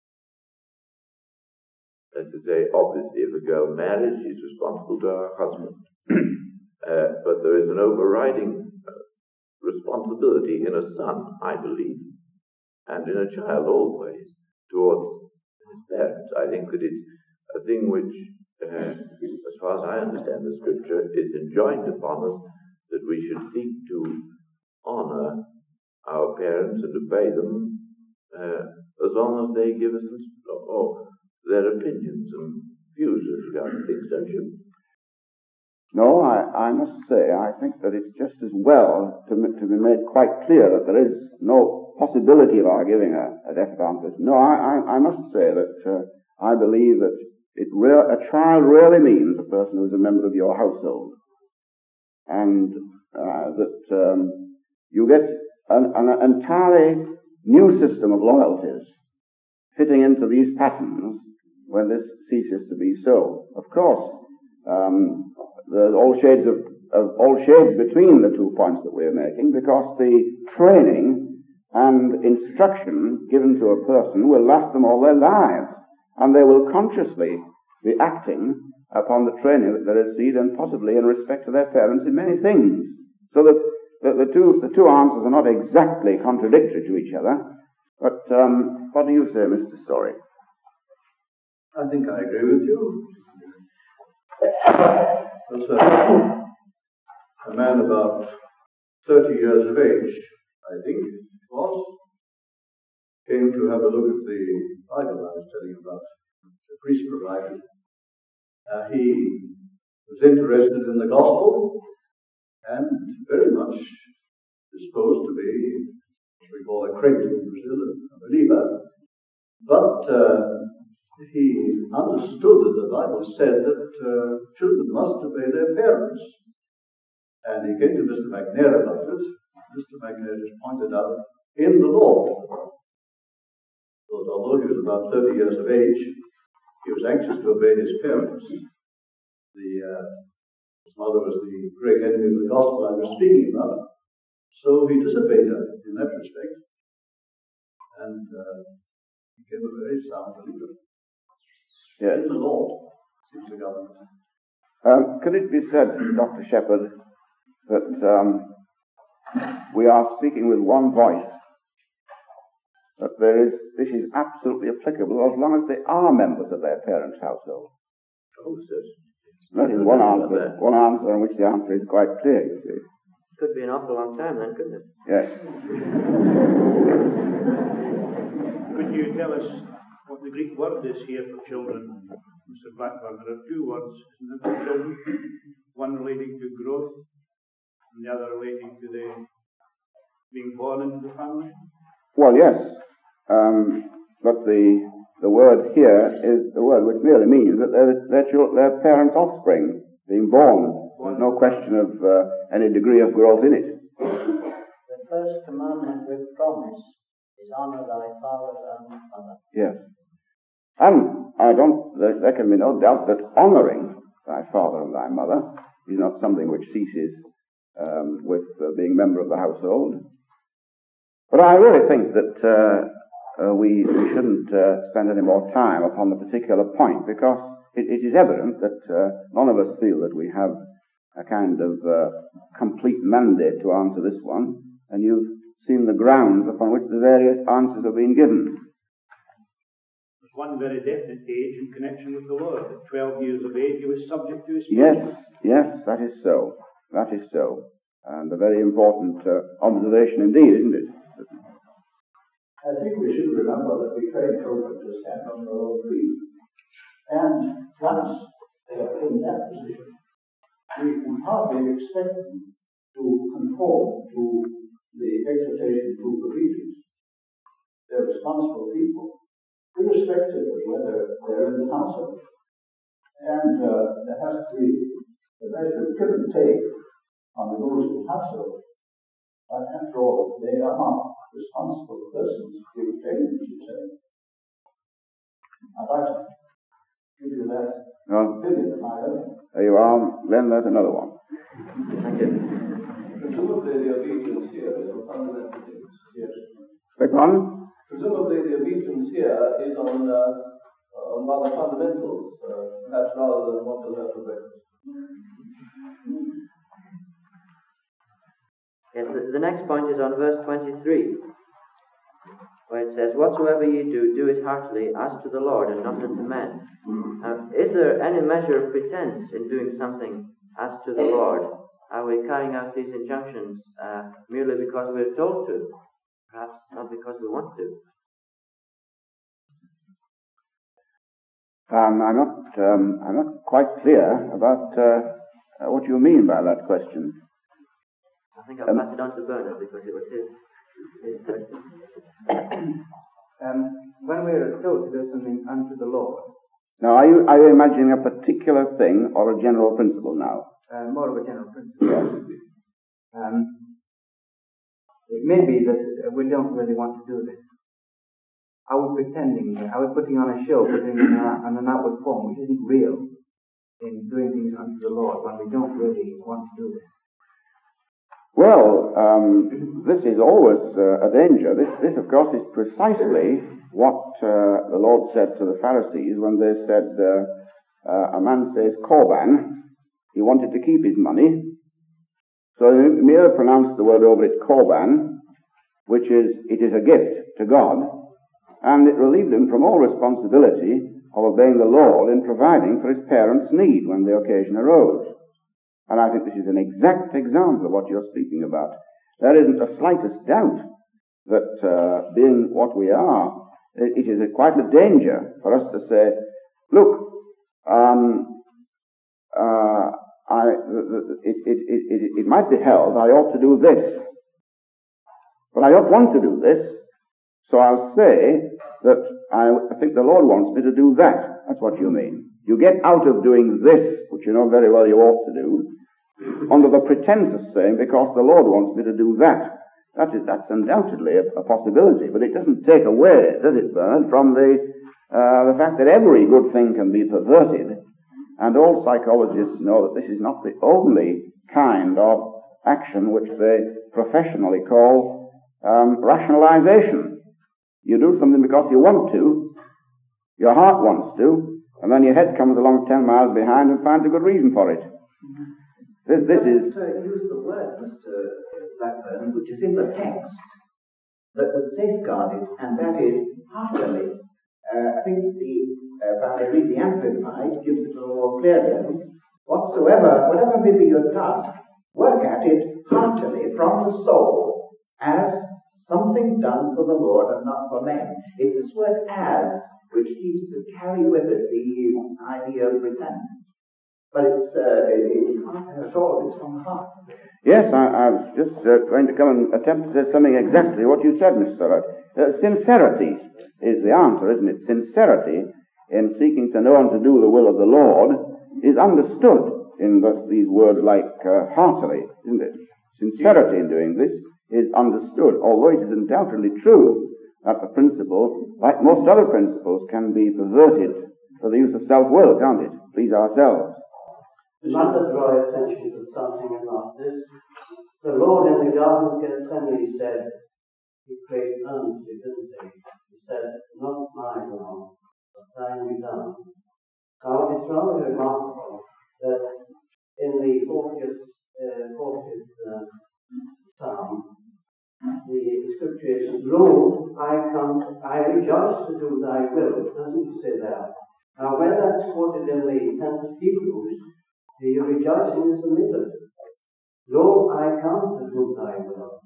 That's to say, obviously, if a girl marries, she's responsible to her husband. But there is an overriding responsibility in a son, I believe, and in a child always, towards his parents. I think that it's a thing which, as far as I understand the scripture, is enjoined upon us that we should seek to honour our parents and obey them as long as they give us their opinions and views with regard to things, don't you? No, I must say, I think that it's just as well to be made quite clear that there is no possibility of our giving a definite answer. No, I must say that I believe that a child really means a person who is a member of your household. And that you get an entirely new system of loyalties fitting into these patterns when this ceases to be so. Of course, there's all shades between the 2 points that we're making, because the training and instruction given to a person will last them all their lives, and they will consciously be acting upon the training that they received, and possibly in respect to their parents in many things. So that the two answers are not exactly contradictory to each other. But what do you say, Mr. Story? I think I agree with you. There's a man about 30 years of age, I think it was, came to have a look at the Bible I was telling you about, the priest provided. He was interested in the gospel and very much disposed to be, what we call a crente in Brazil, a believer. But he understood that the Bible said that children must obey their parents. And he came to Mr. McNair about it. Mr. McNair just pointed out, in the law, that although he was about 30 years of age, he was anxious to obey his parents. His mother was the great enemy of the gospel I was speaking about, so he disobeyed her in that respect, and became a very sound believer. Yes. In the law, seems the government. Could it be said, Dr. Shepherd, that we are speaking with one voice, that this is absolutely applicable as long as they are members of their parents' household? Oh, certainly. That is one answer on which the answer is quite clear, you see. Could be an awful long time then, couldn't it? Yes. Could you tell us what the Greek word is here for children, Mr. Blackburn? There are 2 words, isn't there, for children? One relating to growth, and the other relating to the being born into the family? Well, yes. But the word here is the word which merely means that their parents' offspring being born. There's no question of any degree of growth in it. The first commandment with promise is honour thy father and mother. Yes. And there can be no doubt that honouring thy father and thy mother is not something which ceases with being a member of the household. But I really think that we shouldn't spend any more time upon the particular point, because it is evident that none of us feel that we have a kind of complete mandate to answer this one, and you've seen the grounds upon which the various answers have been given. There's one very definite age in connection with the Lord. At 12 years of age, he was subject to his parents. Yes, that is so. That is so. And a very important observation indeed, isn't it? I think we should remember that we train children to stand on their own feet. And once they are in that position, we can hardly expect them to conform to the exhortation to obedience. They're responsible people, irrespective of whether they're in the household. And there has to be a measure of give and take on the rules of the household. But after all, they are responsible persons who training themselves. I'd like to give you that opinion of my own. There you are. Then there's another one. Thank you. Presumably the obedience here is on fundamental things. Yes. Beg pardon? Presumably the obedience here is on rather fundamentals, perhaps rather than what will have for breakfast. Yes, the next point is on verse 23, where it says, "Whatsoever ye do, do it heartily, as to the Lord, and not unto men." Is there any measure of pretense in doing something as to the Lord? Are we carrying out these injunctions merely because we're told to? Perhaps not because we want to. I'm not quite clear about what you mean by that question. I think I'll pass it on to Bernard because it was his question. When we are told to do something unto the Lord. Now, are you imagining a particular thing or a general principle now? More of a general principle. Yes. It may be that we don't really want to do this. Are we pretending? Are we putting on a show, putting on an outward form which isn't real in doing things unto the Lord when we don't really want to do this? Well, this is always a danger. This, of course, is precisely what the Lord said to the Pharisees when they said, a man says Korban, he wanted to keep his money, so he merely pronounced the word over it Korban, which is, it is a gift to God, and it relieved him from all responsibility of obeying the Lord in providing for his parents' need when the occasion arose. And I think this is an exact example of what you're speaking about. There isn't the slightest doubt that being what we are, it is quite a danger for us to say, look, it might be held I ought to do this, but I don't want to do this, so I'll say that I think the Lord wants me to do that. That's what you mean. You get out of doing this, which you know very well you ought to do, under the pretense of saying, because the Lord wants me to do that. That's undoubtedly a possibility, but it doesn't take away, does it, Bernard, from the fact that every good thing can be perverted, and all psychologists know that this is not the only kind of action which they professionally call rationalization. You do something because you want to, your heart wants to, and then your head comes along 10 miles behind and finds a good reason for it. This is... use the word, Mr. Blackburn, which is in the text, that would safeguard it, and that is heartily. I think if I read the Amplified, gives it a little more clearly. Whatever may be your task, work at it heartily from the soul as something done for the Lord and not for men. It's this word "as" which seems to carry with it the idea of pretense. But it's not at all, it's from the heart. Yes, I was just going to come and attempt to say something exactly what you said, Mr. Rudd. Sincerity is the answer, isn't it? Sincerity in seeking to know and to do the will of the Lord is understood in these words like heartily, isn't it? Sincerity in doing this is understood, although it is undoubtedly true that the principle, like most other principles, can be perverted for the use of self-will, can't it? Please ourselves. I might draw attention to something about this. The Lord in the Garden of Gethsemane said, he prayed earnestly, didn't he? He said, "Not my will, but thine be done." Now, it's rather remarkable that in the 40th Psalm, the scripture is, "Lo, I rejoice to do thy will." Doesn't it say that? Now, when that's quoted in the 10th Hebrews, the rejoicing is omitted. "Lo, I come to do thy will."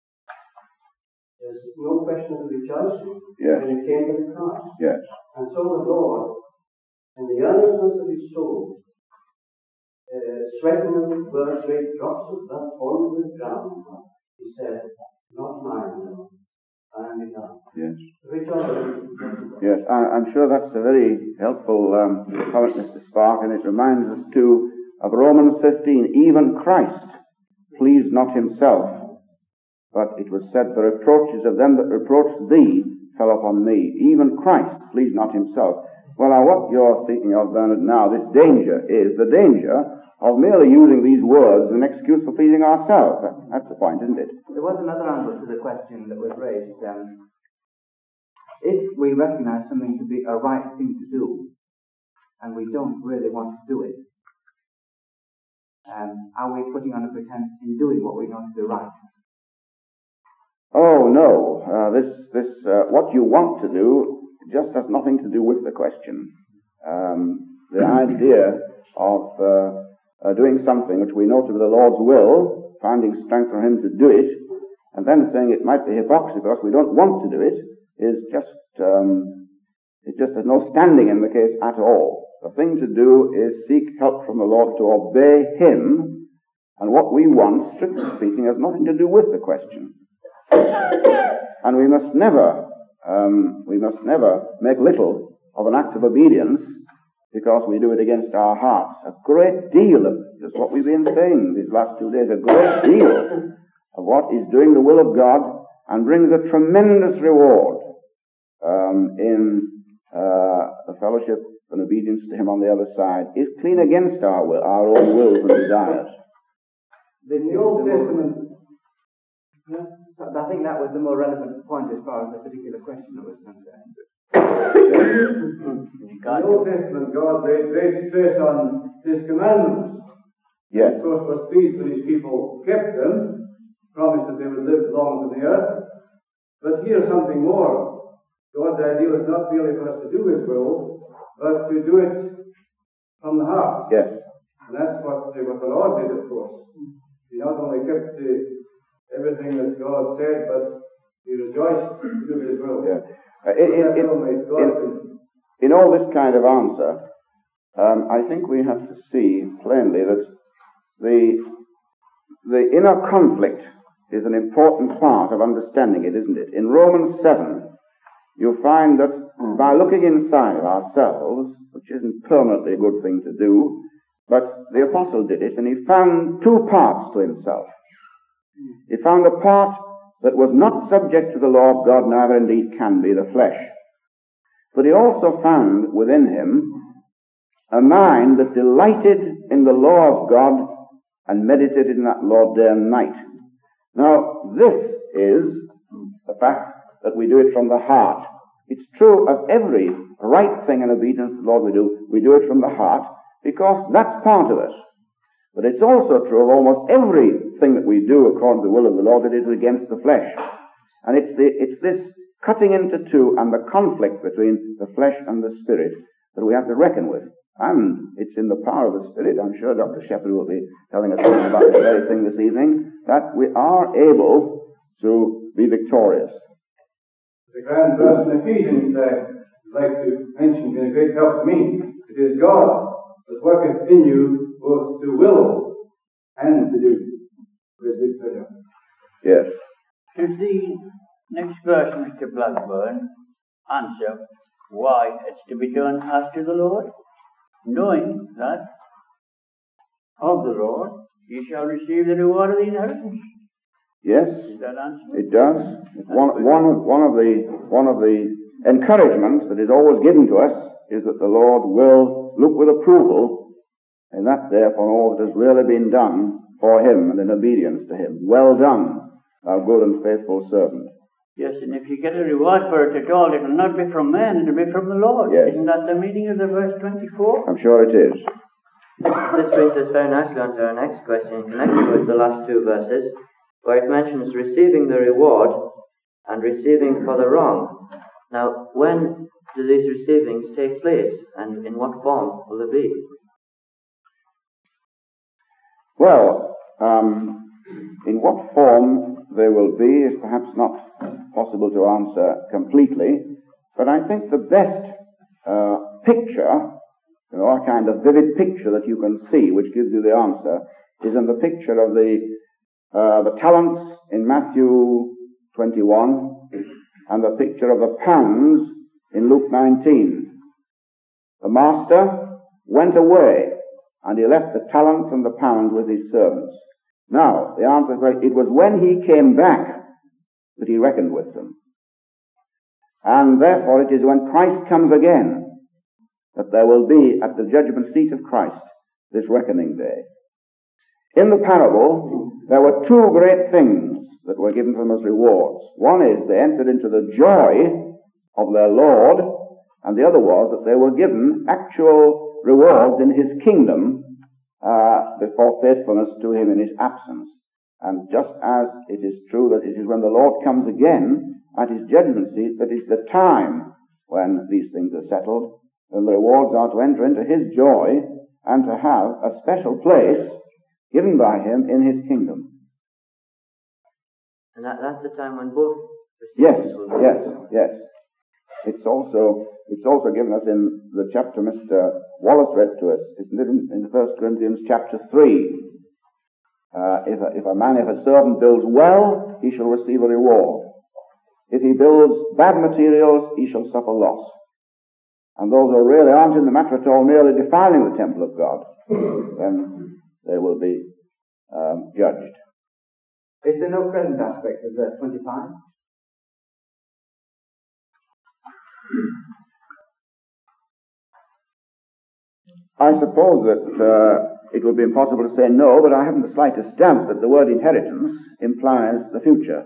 There's no question of rejoicing when it came to the cross. Yes. And so the Lord, in the earnestness of his soul, sweating as it were, great drops of blood falling to the ground, he said, "Not my will, thine be done." Yes. Rejoicing. Yes, I'm sure that's a very helpful comment, Mr. Spark, and it reminds us too of Romans 15. Even Christ pleased not himself, but it was said, "The reproaches of them that reproached thee fell upon me." Even Christ pleased not himself. Well, now what you're speaking of, Bernard, now, this danger is the danger of merely using these words as an excuse for pleasing ourselves. That's the point, isn't it? There was another angle to the question that was raised. If we recognize something to be a right thing to do, and we don't really want to do it, are we putting on a pretense in doing what we know to be right? Oh, no. What you want to do just has nothing to do with the question. The idea of doing something which we know to be the Lord's will, finding strength for Him to do it, and then saying it might be hypocrisy because we don't want to do it, is just, it just has no standing in the case at all. The thing to do is seek help from the Lord to obey Him, and what we want, strictly speaking, has nothing to do with the question. And we must never make little of an act of obedience because we do it against our hearts. A great deal of, just what we've been saying these last 2 days, a great deal of what is doing the will of God and brings a tremendous reward in the fellowship and obedience to Him on the other side, is clean against our own wills and desires. In the Old Testament, I think that was the more relevant point as far as the particular question that was concerned. In the Old Testament, God laid great stress on His commandments. Yes. Of course, was pleased when His people kept them, promised that they would live long on the earth. But here's something more. God's ideal is not merely for us to do His will, but to do it from the heart. Yes. And that's what the Lord did, of course. He not only kept everything that God said, but He rejoiced to do His will. Yeah. In all this kind of answer, I think we have to see plainly that the inner conflict is an important part of understanding it, isn't it? In Romans 7, you find that by looking inside of ourselves, which isn't permanently a good thing to do, but the apostle did it, and he found two parts to himself. He found a part that was not subject to the law of God, neither indeed can be, the flesh. But he also found within him a mind that delighted in the law of God and meditated in that law day and night. Now, this is the fact that we do it from the heart. It's true of every right thing and obedience to the Lord we do it from the heart, because that's part of it. But it's also true of almost everything that we do according to the will of the Lord that is against the flesh. And it's this cutting into two and the conflict between the flesh and the spirit that we have to reckon with. And it's in the power of the Spirit, I'm sure Dr. Shepherd will be telling us something about this very thing this evening, that we are able to be victorious. The grand verse in Ephesians I'd like to mention been a great help to me. It is God that worketh in you both to will and to do with good pleasure. Yes. Does the next verse, Mr. Blackburn, answer why it's to be done after the Lord? Knowing that of the Lord ye shall receive the reward of the inheritance. Yes, Does that answer? it does. One of the encouragements that is always given to us is that the Lord will look with approval in that day upon all that has really been done for Him and in obedience to Him. Well done, thou good and faithful servant. Yes, and if you get a reward for it at all, it will not be from man, it will be from the Lord. Yes. Isn't that the meaning of the verse 24? I'm sure it is. This brings us very nicely on to our next question in connection with the last two verses, where it mentions receiving the reward and receiving for the wrong. Now, when do these receivings take place, and in what form will they be? Well, in what form they will be is perhaps not possible to answer completely, but I think the best picture, a kind of vivid picture that you can see, which gives you the answer, is in the picture of the talents in Matthew 21 and the picture of the pounds in Luke 19. The master went away and he left the talents and the pounds with his servants. Now, the answer is, well, it was when he came back that he reckoned with them. And therefore it is when Christ comes again that there will be, at the judgment seat of Christ, this reckoning day. In the parable, there were two great things that were given to them as rewards. One is they entered into the joy of their Lord, and the other was that they were given actual rewards in his kingdom for faithfulness to him in his absence. And just as it is true that it is when the Lord comes again at his judgment seat that is the time when these things are settled, then the rewards are to enter into his joy and to have a special place given by him in his kingdom. And that's the time when both Yes. It's also given us in the chapter Mr. Wallace read to us, isn't it, in 1 Corinthians chapter 3. If a servant builds well, he shall receive a reward. If he builds bad materials, he shall suffer loss. And those who really aren't in the matter at all, merely defiling the temple of God, then they will be judged. Is there no present aspect of verse 25? I suppose that it would be impossible to say no, but I haven't the slightest doubt that the word inheritance implies the future.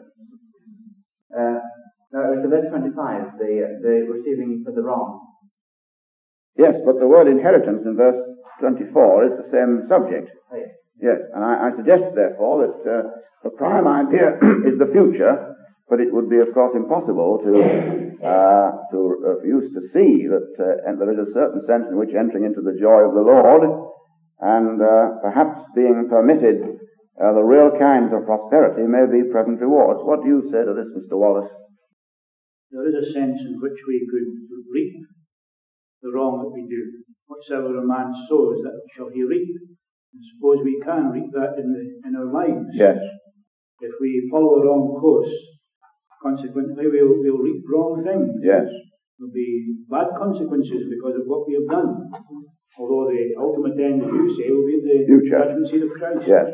No, so verse 25, the receiving for the wrong. Yes, but the word inheritance in verse 24 is the same subject. Oh, yes. Yes, and I suggest, therefore, that the prime idea is the future, but it would be, of course, impossible for you to see that and there is a certain sense in which entering into the joy of the Lord and perhaps being permitted the real kinds of prosperity may be present rewards. What do you say to this, Mr. Wallace? There is a sense in which we could reap the wrong that we do. Whatsoever a man sows, that shall he reap. I suppose we can reap that in our lives. Yes. If we follow a wrong course, consequently we'll reap wrong things. Yes. There'll be bad consequences because of what we have done. Although the ultimate end, as you say, will be the future judgment seat of Christ. Yes.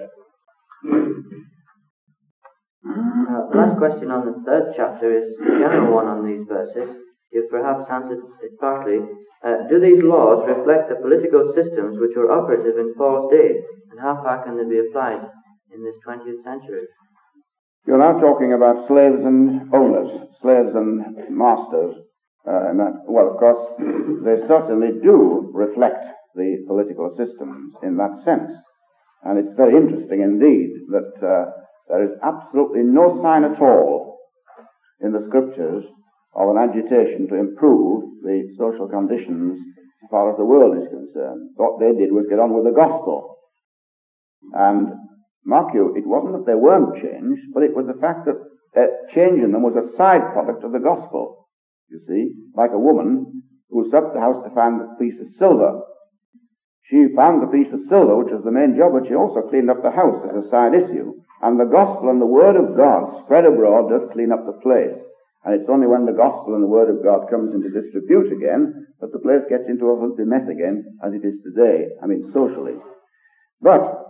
The last question on the third chapter is a general one on these verses. You've perhaps answered it partly. Do these laws reflect the political systems which were operative in Paul's day, and how far can they be applied in this 20th century? You're now talking about slaves and owners, slaves and masters. Well, of course, they certainly do reflect the political systems in that sense. And it's very interesting indeed that there is absolutely no sign at all in the Scriptures of an agitation to improve the social conditions as far as the world is concerned. What they did was get on with the gospel. And mark you, it wasn't that they weren't changed, but it was the fact that change in them was a side product of the gospel. You see, like a woman who swept the house to find a piece of silver. She found the piece of silver, which was the main job, but she also cleaned up the house as a side issue. And the gospel and the word of God spread abroad does clean up the place. And it's only when the gospel and the word of God comes into disrepute again that the place gets into a filthy mess again, as it is today, socially. But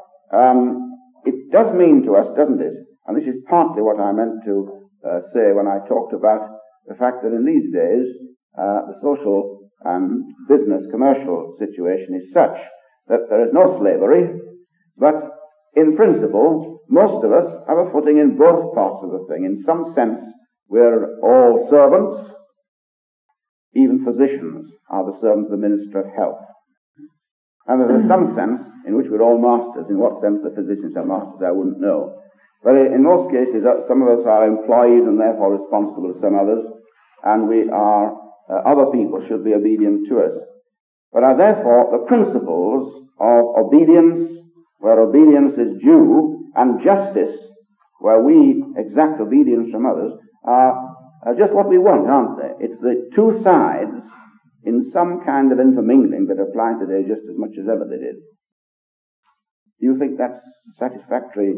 it does mean to us, doesn't it? And this is partly what I meant to say when I talked about the fact that in these days the social and business commercial situation is such that there is no slavery, but in principle most of us have a footing in both parts of the thing. In some sense we're all servants. Even physicians are the servants of the minister of health. And there's some sense in which we're all masters. In what sense the physicians are masters, I wouldn't know. But in most cases, some of us are employees and therefore responsible to some others, and we are, other people should be obedient to us. But therefore, the principles of obedience, where obedience is due, and justice, where we exact obedience from others, are just what we want, aren't they? It's the two sides in some kind of intermingling that apply today just as much as ever they did. Do you think that's satisfactory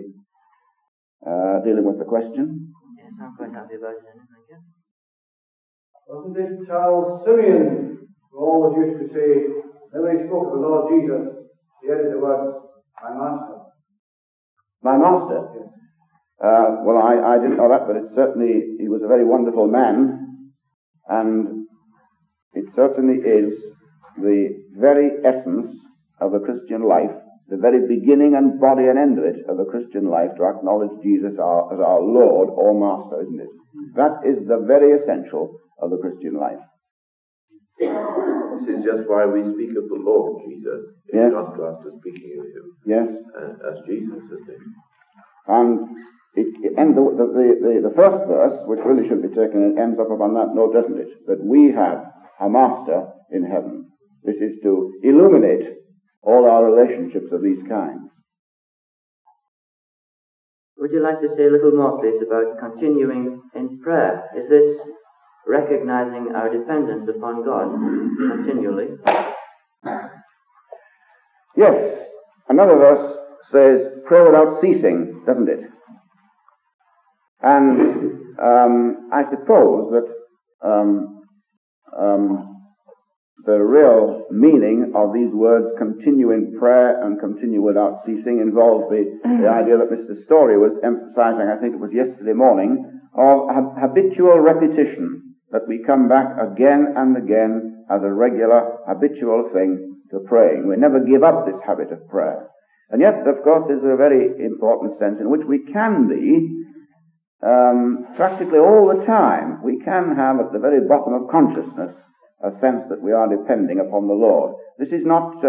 dealing with the question? Yes, I'm quite happy about it, thank you. Wasn't it Charles Simeon who always used to say, whenever he spoke of the Lord Jesus, he added the words, my master? My master? Yes. Well, I didn't know that, but it certainly, he was a very wonderful man, and it certainly is the very essence of the Christian life, the very beginning and body and end of it, of the Christian life, to acknowledge Jesus as our Lord or Master, isn't it? That is the very essential of the Christian life. This is just why we speak of the Lord Jesus, in contrast to speaking of him as Jesus, isn't it? And the first verse, which really should be taken, it ends up upon that note, doesn't it? That we have a Master in heaven. This is to illuminate all our relationships of these kinds. Would you like to say a little more, please, about continuing in prayer? Is this recognizing our dependence upon God continually? Yes. Another verse says, pray without ceasing, doesn't it? And I suppose that the real meaning of these words, continue in prayer and continue without ceasing, involves the idea that Mr. Story was emphasizing, I think it was yesterday morning, of habitual repetition, that we come back again and again as a regular, habitual thing to praying. We never give up this habit of prayer. And yet, of course, there's a very important sense in which we can be practically all the time. We can have at the very bottom of consciousness a sense that we are depending upon the Lord. This is not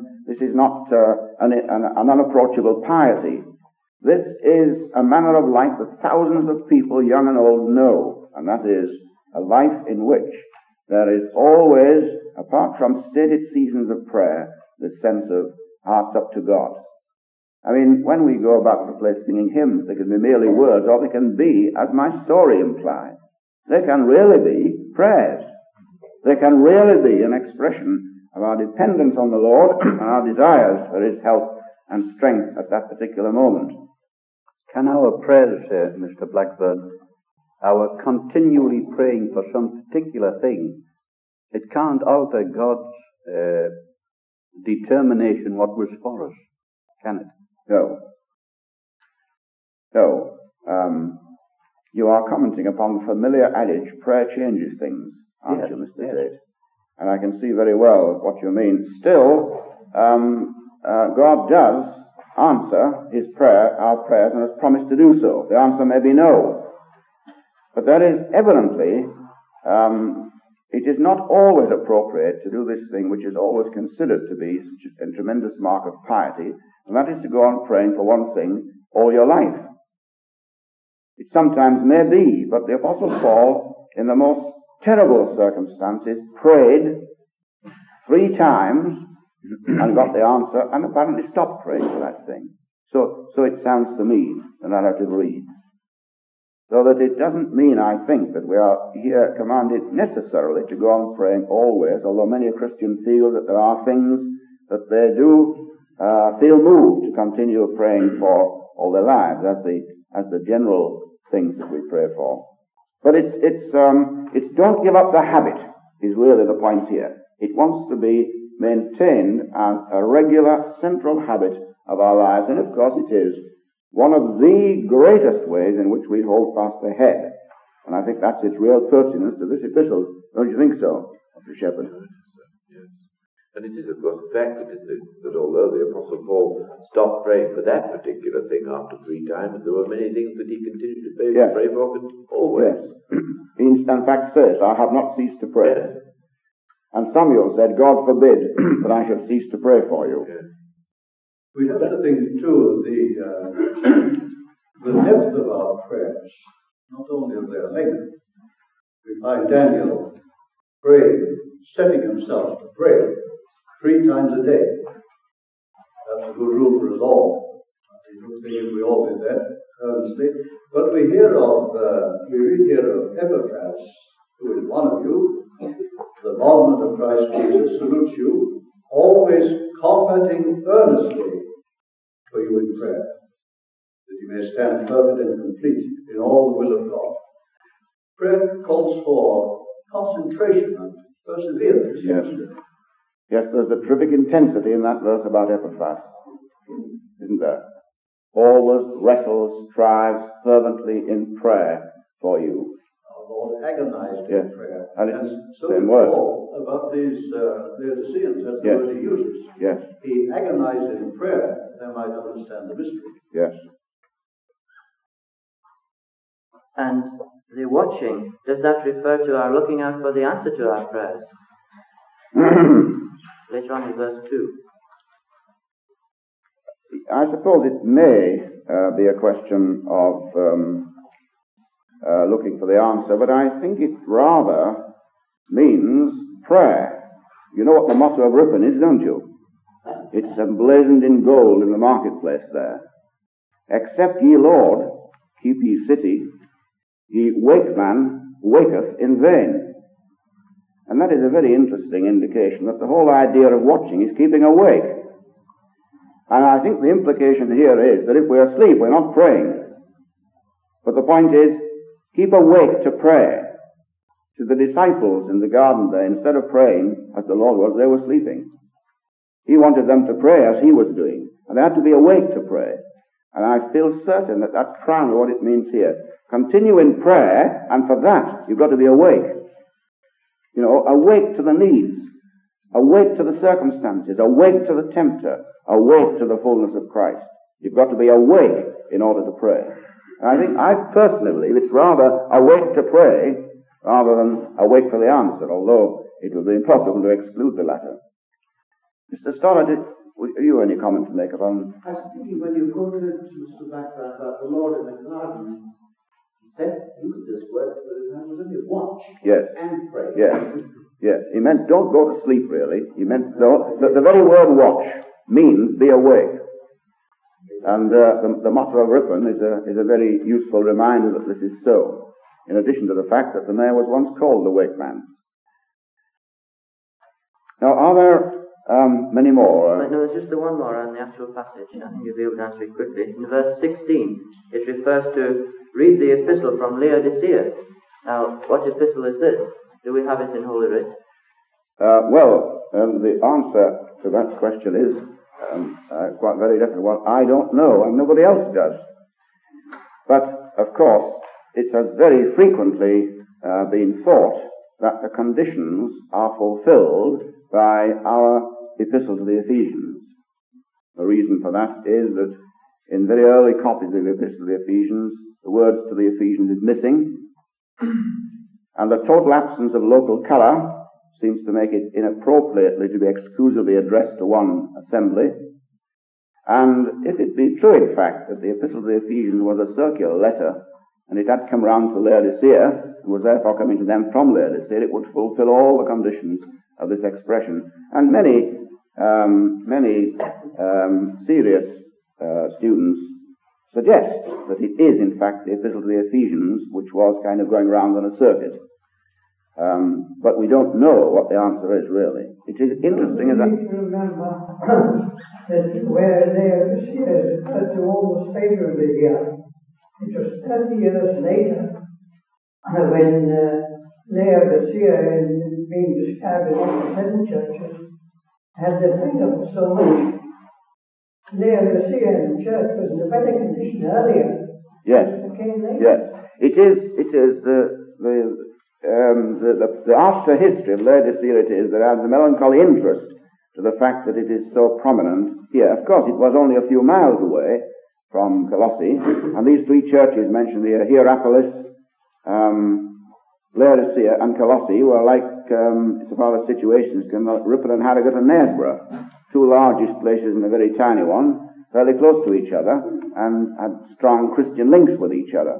an unapproachable piety. This is a manner of life that thousands of people, young and old, know, and that is a life in which there is always, apart from stated seasons of prayer, this sense of hearts up to God. I mean, when we go about the place singing hymns, they can be merely words, or they can be, as my story implies, they can really be prayers. They can really be an expression of our dependence on the Lord and our desires for His help and strength at that particular moment. Can our prayers, Mr. Blackburn, our continually praying for some particular thing, it can't alter God's determination what was for us, can it? No. No. You are commenting upon the familiar adage, prayer changes things, aren't you, Mr. Tate? And I can see very well what you mean. Still, God does answer His prayer, our prayers, and has promised to do so. The answer may be no. But that is evidently, it is not always appropriate to do this thing which is always considered to be such a tremendous mark of piety, and that is to go on praying for one thing all your life. It sometimes may be, but the Apostle Paul, in the most terrible circumstances, prayed 3 times and got the answer, and apparently stopped praying for that thing. So it sounds to me, the narrative reads. So that it doesn't mean, I think, that we are here commanded necessarily to go on praying always, although many a Christian feel that there are things that they do feel moved to continue praying for all their lives, as the general things that we pray for. But it's don't give up the habit is really the point here. It wants to be maintained as a regular central habit of our lives, and of course it is one of the greatest ways in which we hold fast the head. And I think that's its real pertinence to this epistle. Don't you think so, Dr. Shepherd? Yes. And it is, of course, the fact that although the Apostle Paul stopped praying for that particular thing after 3 times, there were many things that he continued to pray for always. Yes. He in fact says, I have not ceased to pray. Yes. And Samuel said, God forbid that I should cease to pray for you. Yes. We have to think, too, the depth of our prayers, not only of their length. We find Daniel praying, setting himself to pray 3 times a day. That's a good rule for us all. I don't think if we all did that earnestly. But we read here of Epaphras, who is one of you, the bondman of Christ Jesus, salutes you, always comforting earnestly for you in prayer, that you may stand perfect and complete in all the will of God. Prayer calls for concentration and perseverance. Yes, there's a terrific intensity in that verse about Epaphras, isn't there? Always wrestles, strives fervently in prayer for you. our Lord agonized Yes. in prayer. And And it's so the same did word. Paul about these Laodiceans. That's the Yes. word he uses. Yes. He agonized in prayer that they might understand the mystery. Yes. And the watching, does that refer to our looking out for the answer to our prayers? Later on in verse 2. I suppose it may be a question of looking for the answer, but I think it rather means prayer. You know what the motto of Ripon is, don't you? It's emblazoned in gold in the marketplace there. Except ye Lord, keep ye city, ye wake man waketh in vain. And that is a very interesting indication that the whole idea of watching is keeping awake. And I think the implication here is that if we're asleep, we're not praying. But the point is, keep awake to pray. To the disciples in the garden there, instead of praying as the Lord was, they were sleeping. He wanted them to pray as he was doing. And they had to be awake to pray. And I feel certain that that's primarily what it means here. Continue in prayer, and for that, you've got to be awake. You know, awake to the needs. Awake to the circumstances. Awake to the tempter. Awake to the fullness of Christ. You've got to be awake in order to pray. And I think, I personally believe it's rather awake to pray rather than awake for the answer, although it would be impossible to exclude the latter. Mr. Stoddard, have you any comment to make upon? I was thinking when you quoted Mr. Background about the Lord in the garden, he said, used this word, but it was only watch Yes. and pray. Yes. Yes. He meant don't go to sleep, really. He meant, the very word watch means be awake. And the motto of Ripon is a very useful reminder that this is so, in addition to the fact that the mayor was once called the Wake Man. Now, are there many more? No, there's just the one more on the actual passage. I think you'll be able to answer it quickly. In verse 16, it refers to read the epistle from Laodicea. Now, what epistle is this? Do we have it in Holy Writ? The answer to that question is quite very definite. Well, I don't know, and nobody else does. But, of course, it has very frequently been thought that the conditions are fulfilled by our epistle to the Ephesians. The reason for that is that in very early copies of the epistle to the Ephesians, the words to the Ephesians is missing, and the total absence of local colour seems to make it inappropriately to be exclusively addressed to one assembly. And if it be true, in fact, that the epistle to the Ephesians was a circular letter, and it had come round to Laodicea, and was therefore coming to them from Laodicea, it would fulfill all the conditions of this expression. And many serious students suggest that it is, in fact, the epistle to the Ephesians, which was kind of going round on a circuit. But we don't know what the answer is, really. It is interesting as that... You need to remember that where Laodicea is referred to almost favorably here, it was 30 years later when Laodicea, in being described in all the seven churches, had the freedom so much. Laodicean church was in a better condition earlier. Yes. It came later. Yes. It is the after history of Laodicea. It is that adds a melancholy interest to the fact that it is so prominent here. Of course, it was only a few miles away from Colossae, and these three churches mentioned here, Hierapolis, Laodicea, and Colossae, were like, so far as situations can, like Ripon and Harrogate and Knaresborough, two largest places and a very tiny one, fairly close to each other, and had strong Christian links with each other.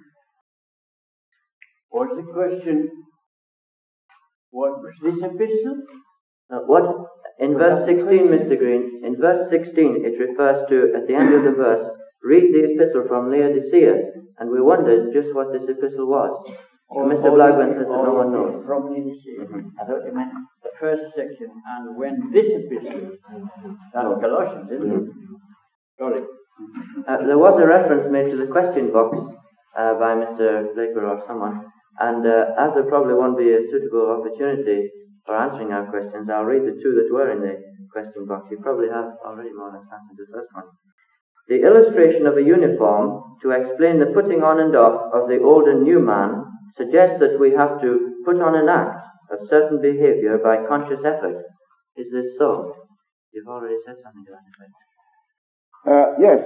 What's the question? What was this epistle? In verse 16, Mr. Green, in verse 16 it refers to, at the end of the verse, read the epistle from Laodicea, and we wondered just what this epistle was. Mr. Blackburn says that no one knows. From Laodicea. I thought you meant the first section, and when this epistle, that's Colossians, isn't it? Sorry. There was a reference made to the question box by Mr. Laker or someone, and as there probably won't be a suitable opportunity for answering our questions, I'll read the two that were in the question box. You probably have already more or less answered the first one. The illustration of a uniform to explain the putting on and off of the old and new man suggests that we have to put on an act of certain behavior by conscious effort. Is this so? You've already said something to that effect. Yes,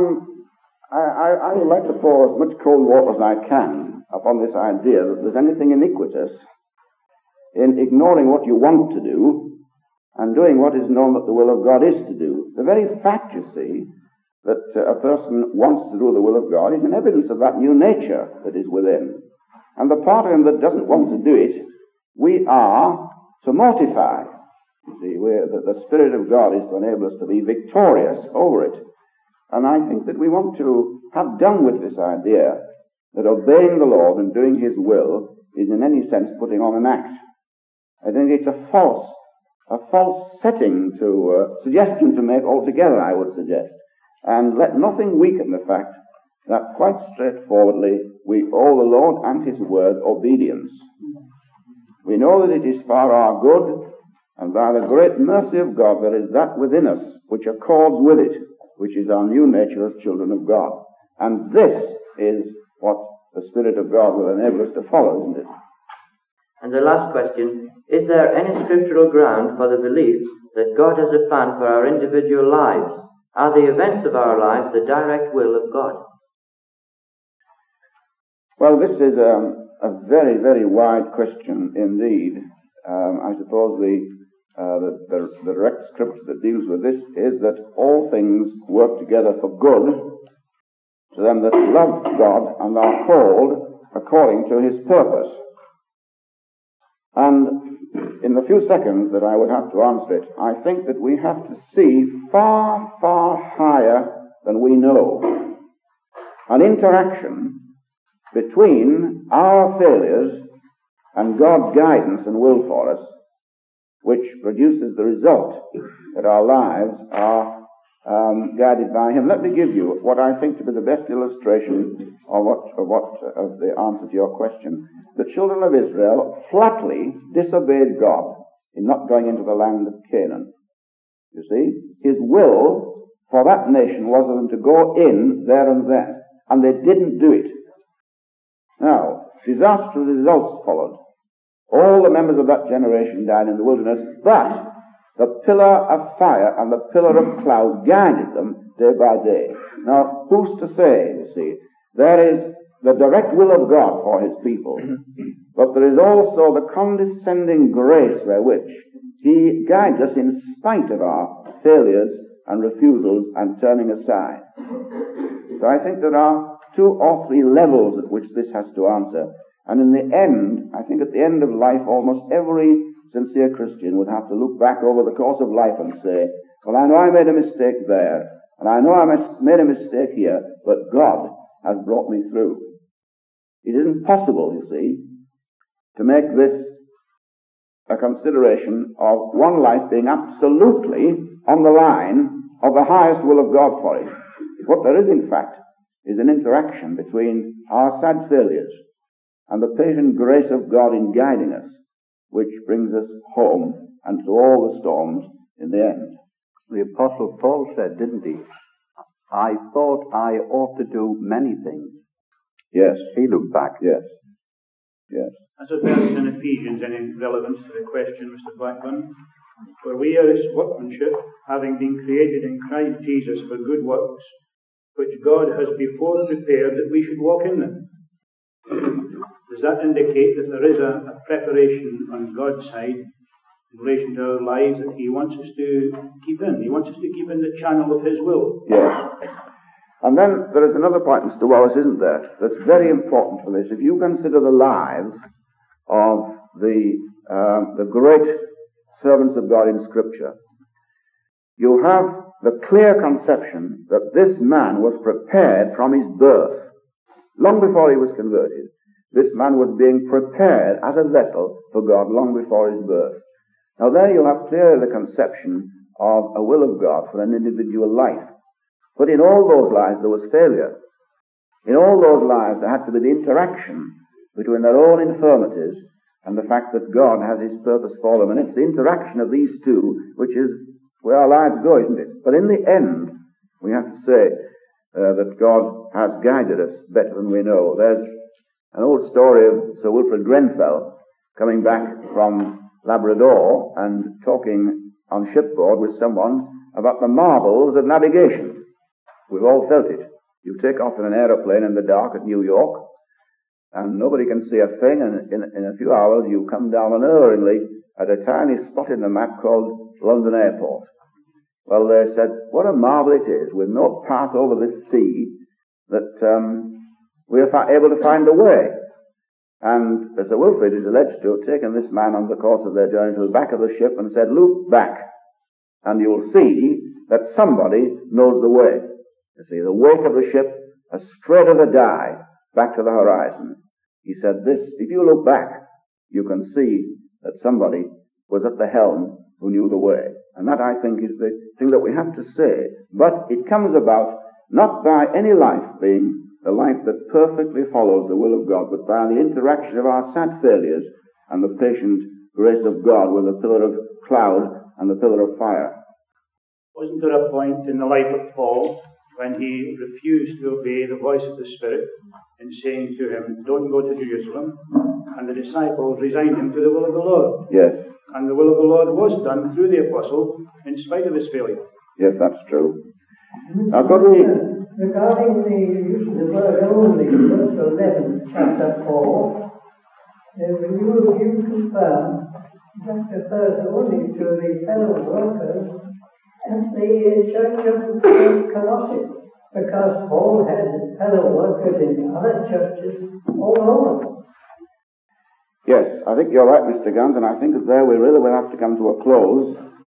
I would like to pour as much cold water as I can upon this idea that there's anything iniquitous in ignoring what you want to do and doing what is known that the will of God is to do. The very fact, you see, that a person wants to do the will of God is an evidence of that new nature that is within. And the part of him that doesn't want to do it, we are to mortify. You see, the Spirit of God is to enable us to be victorious over it. And I think that we want to have done with this idea that obeying the Lord and doing His will is in any sense putting on an act. I think it's a false suggestion to make altogether, I would suggest. And let nothing weaken the fact that quite straightforwardly we owe the Lord and His word obedience. We know that it is for our good, and by the great mercy of God there is that within us which accords with it, which is our new nature as children of God. And this is what the Spirit of God will enable us to follow, isn't it? And the last question, is there any scriptural ground for the belief that God has a plan for our individual lives? Are the events of our lives the direct will of God? Well, this is a very, very wide question indeed. I suppose the direct scripture that deals with this is that all things work together for good to them that love God and are called according to His purpose. And in the few seconds that I would have to answer it, I think that we have to see far, far higher than we know an interaction between our failures and God's guidance and will for us, which produces the result that our lives are guided by Him. Let me give you what I think to be the best illustration of the answer to your question. The children of Israel flatly disobeyed God in not going into the land of Canaan. You see, His will for that nation was for them to go in there and then, and they didn't do it. Now, disastrous results followed. All the members of that generation died in the wilderness, but the pillar of fire and the pillar of cloud guided them day by day. Now, who's to say, you see, there is the direct will of God for His people, but there is also the condescending grace by which He guides us in spite of our failures and refusals and turning aside. So I think there are 2 or 3 levels at which this has to answer. And in the end, I think at the end of life, almost every sincere Christian would have to look back over the course of life and say, well, I know I made a mistake there, and I know I made a mistake here, but God has brought me through. It isn't possible, you see, to make this a consideration of one life being absolutely on the line of the highest will of God for it. What there is, in fact, is an interaction between our sad failures and the patient grace of God in guiding us, which brings us home and through all the storms in the end. The Apostle Paul said, didn't he? I thought I ought to do many things. Yes. He looked back. Yes. Yes. As a verse in Ephesians, any relevance to the question, Mr. Blackburn? For we are His workmanship, having been created in Christ Jesus for good works, which God has before prepared that we should walk in them. Does that indicate that there is a preparation on God's side in relation to our lives that He wants us to keep in? He wants us to keep in the channel of His will. Yes. And then there is another point, Mr. Wallace, isn't there, that's very important for this. If you consider the lives of the great servants of God in Scripture, you have the clear conception that this man was prepared from his birth. Long before he was converted, this man was being prepared as a vessel for God long before his birth. Now there you have clearly the conception of a will of God for an individual life. But in all those lives there was failure. In all those lives there had to be the interaction between their own infirmities and the fact that God has His purpose for them. And it's the interaction of these two which is where our lives go, isn't it? But in the end, we have to say that God has guided us better than we know. There's an old story of Sir Wilfrid Grenfell coming back from Labrador and talking on shipboard with someone about the marvels of navigation. We've all felt it. You take off in an aeroplane in the dark at New York, and nobody can see a thing, and in a few hours you come down unerringly at a tiny spot in the map called London Airport. Well, they said, what a marvel it is, with no path over this sea, that we are able to find a way. And Sir Wilfrid is alleged to have taken this man on the course of their journey to the back of the ship and said, look back, and you'll see that somebody knows the way. You see, the wake of the ship, as straight as a die, back to the horizon. He said this, if you look back, you can see that somebody was at the helm who knew the way. And that, I think, is the thing that we have to say. But it comes about not by any life being the life that perfectly follows the will of God, but by the interaction of our sad failures and the patient grace of God with the pillar of cloud and the pillar of fire. Wasn't there a point in the life of Paul when he refused to obey the voice of the Spirit in saying to him, don't go to Jerusalem, and the disciples resigned him to the will of the Lord? Yes. And the will of the Lord was done through the apostle in spite of his failure. Yes, that's true. Now, could we... Regarding the use of the word only, verse 11, chapter 4, when you confirm that refers only to the fellow workers and the church of Colossae, because Paul had fellow workers in other churches all over. Yes, I think you're right, Mr. Guns, and I think that there we really will have to come to a close.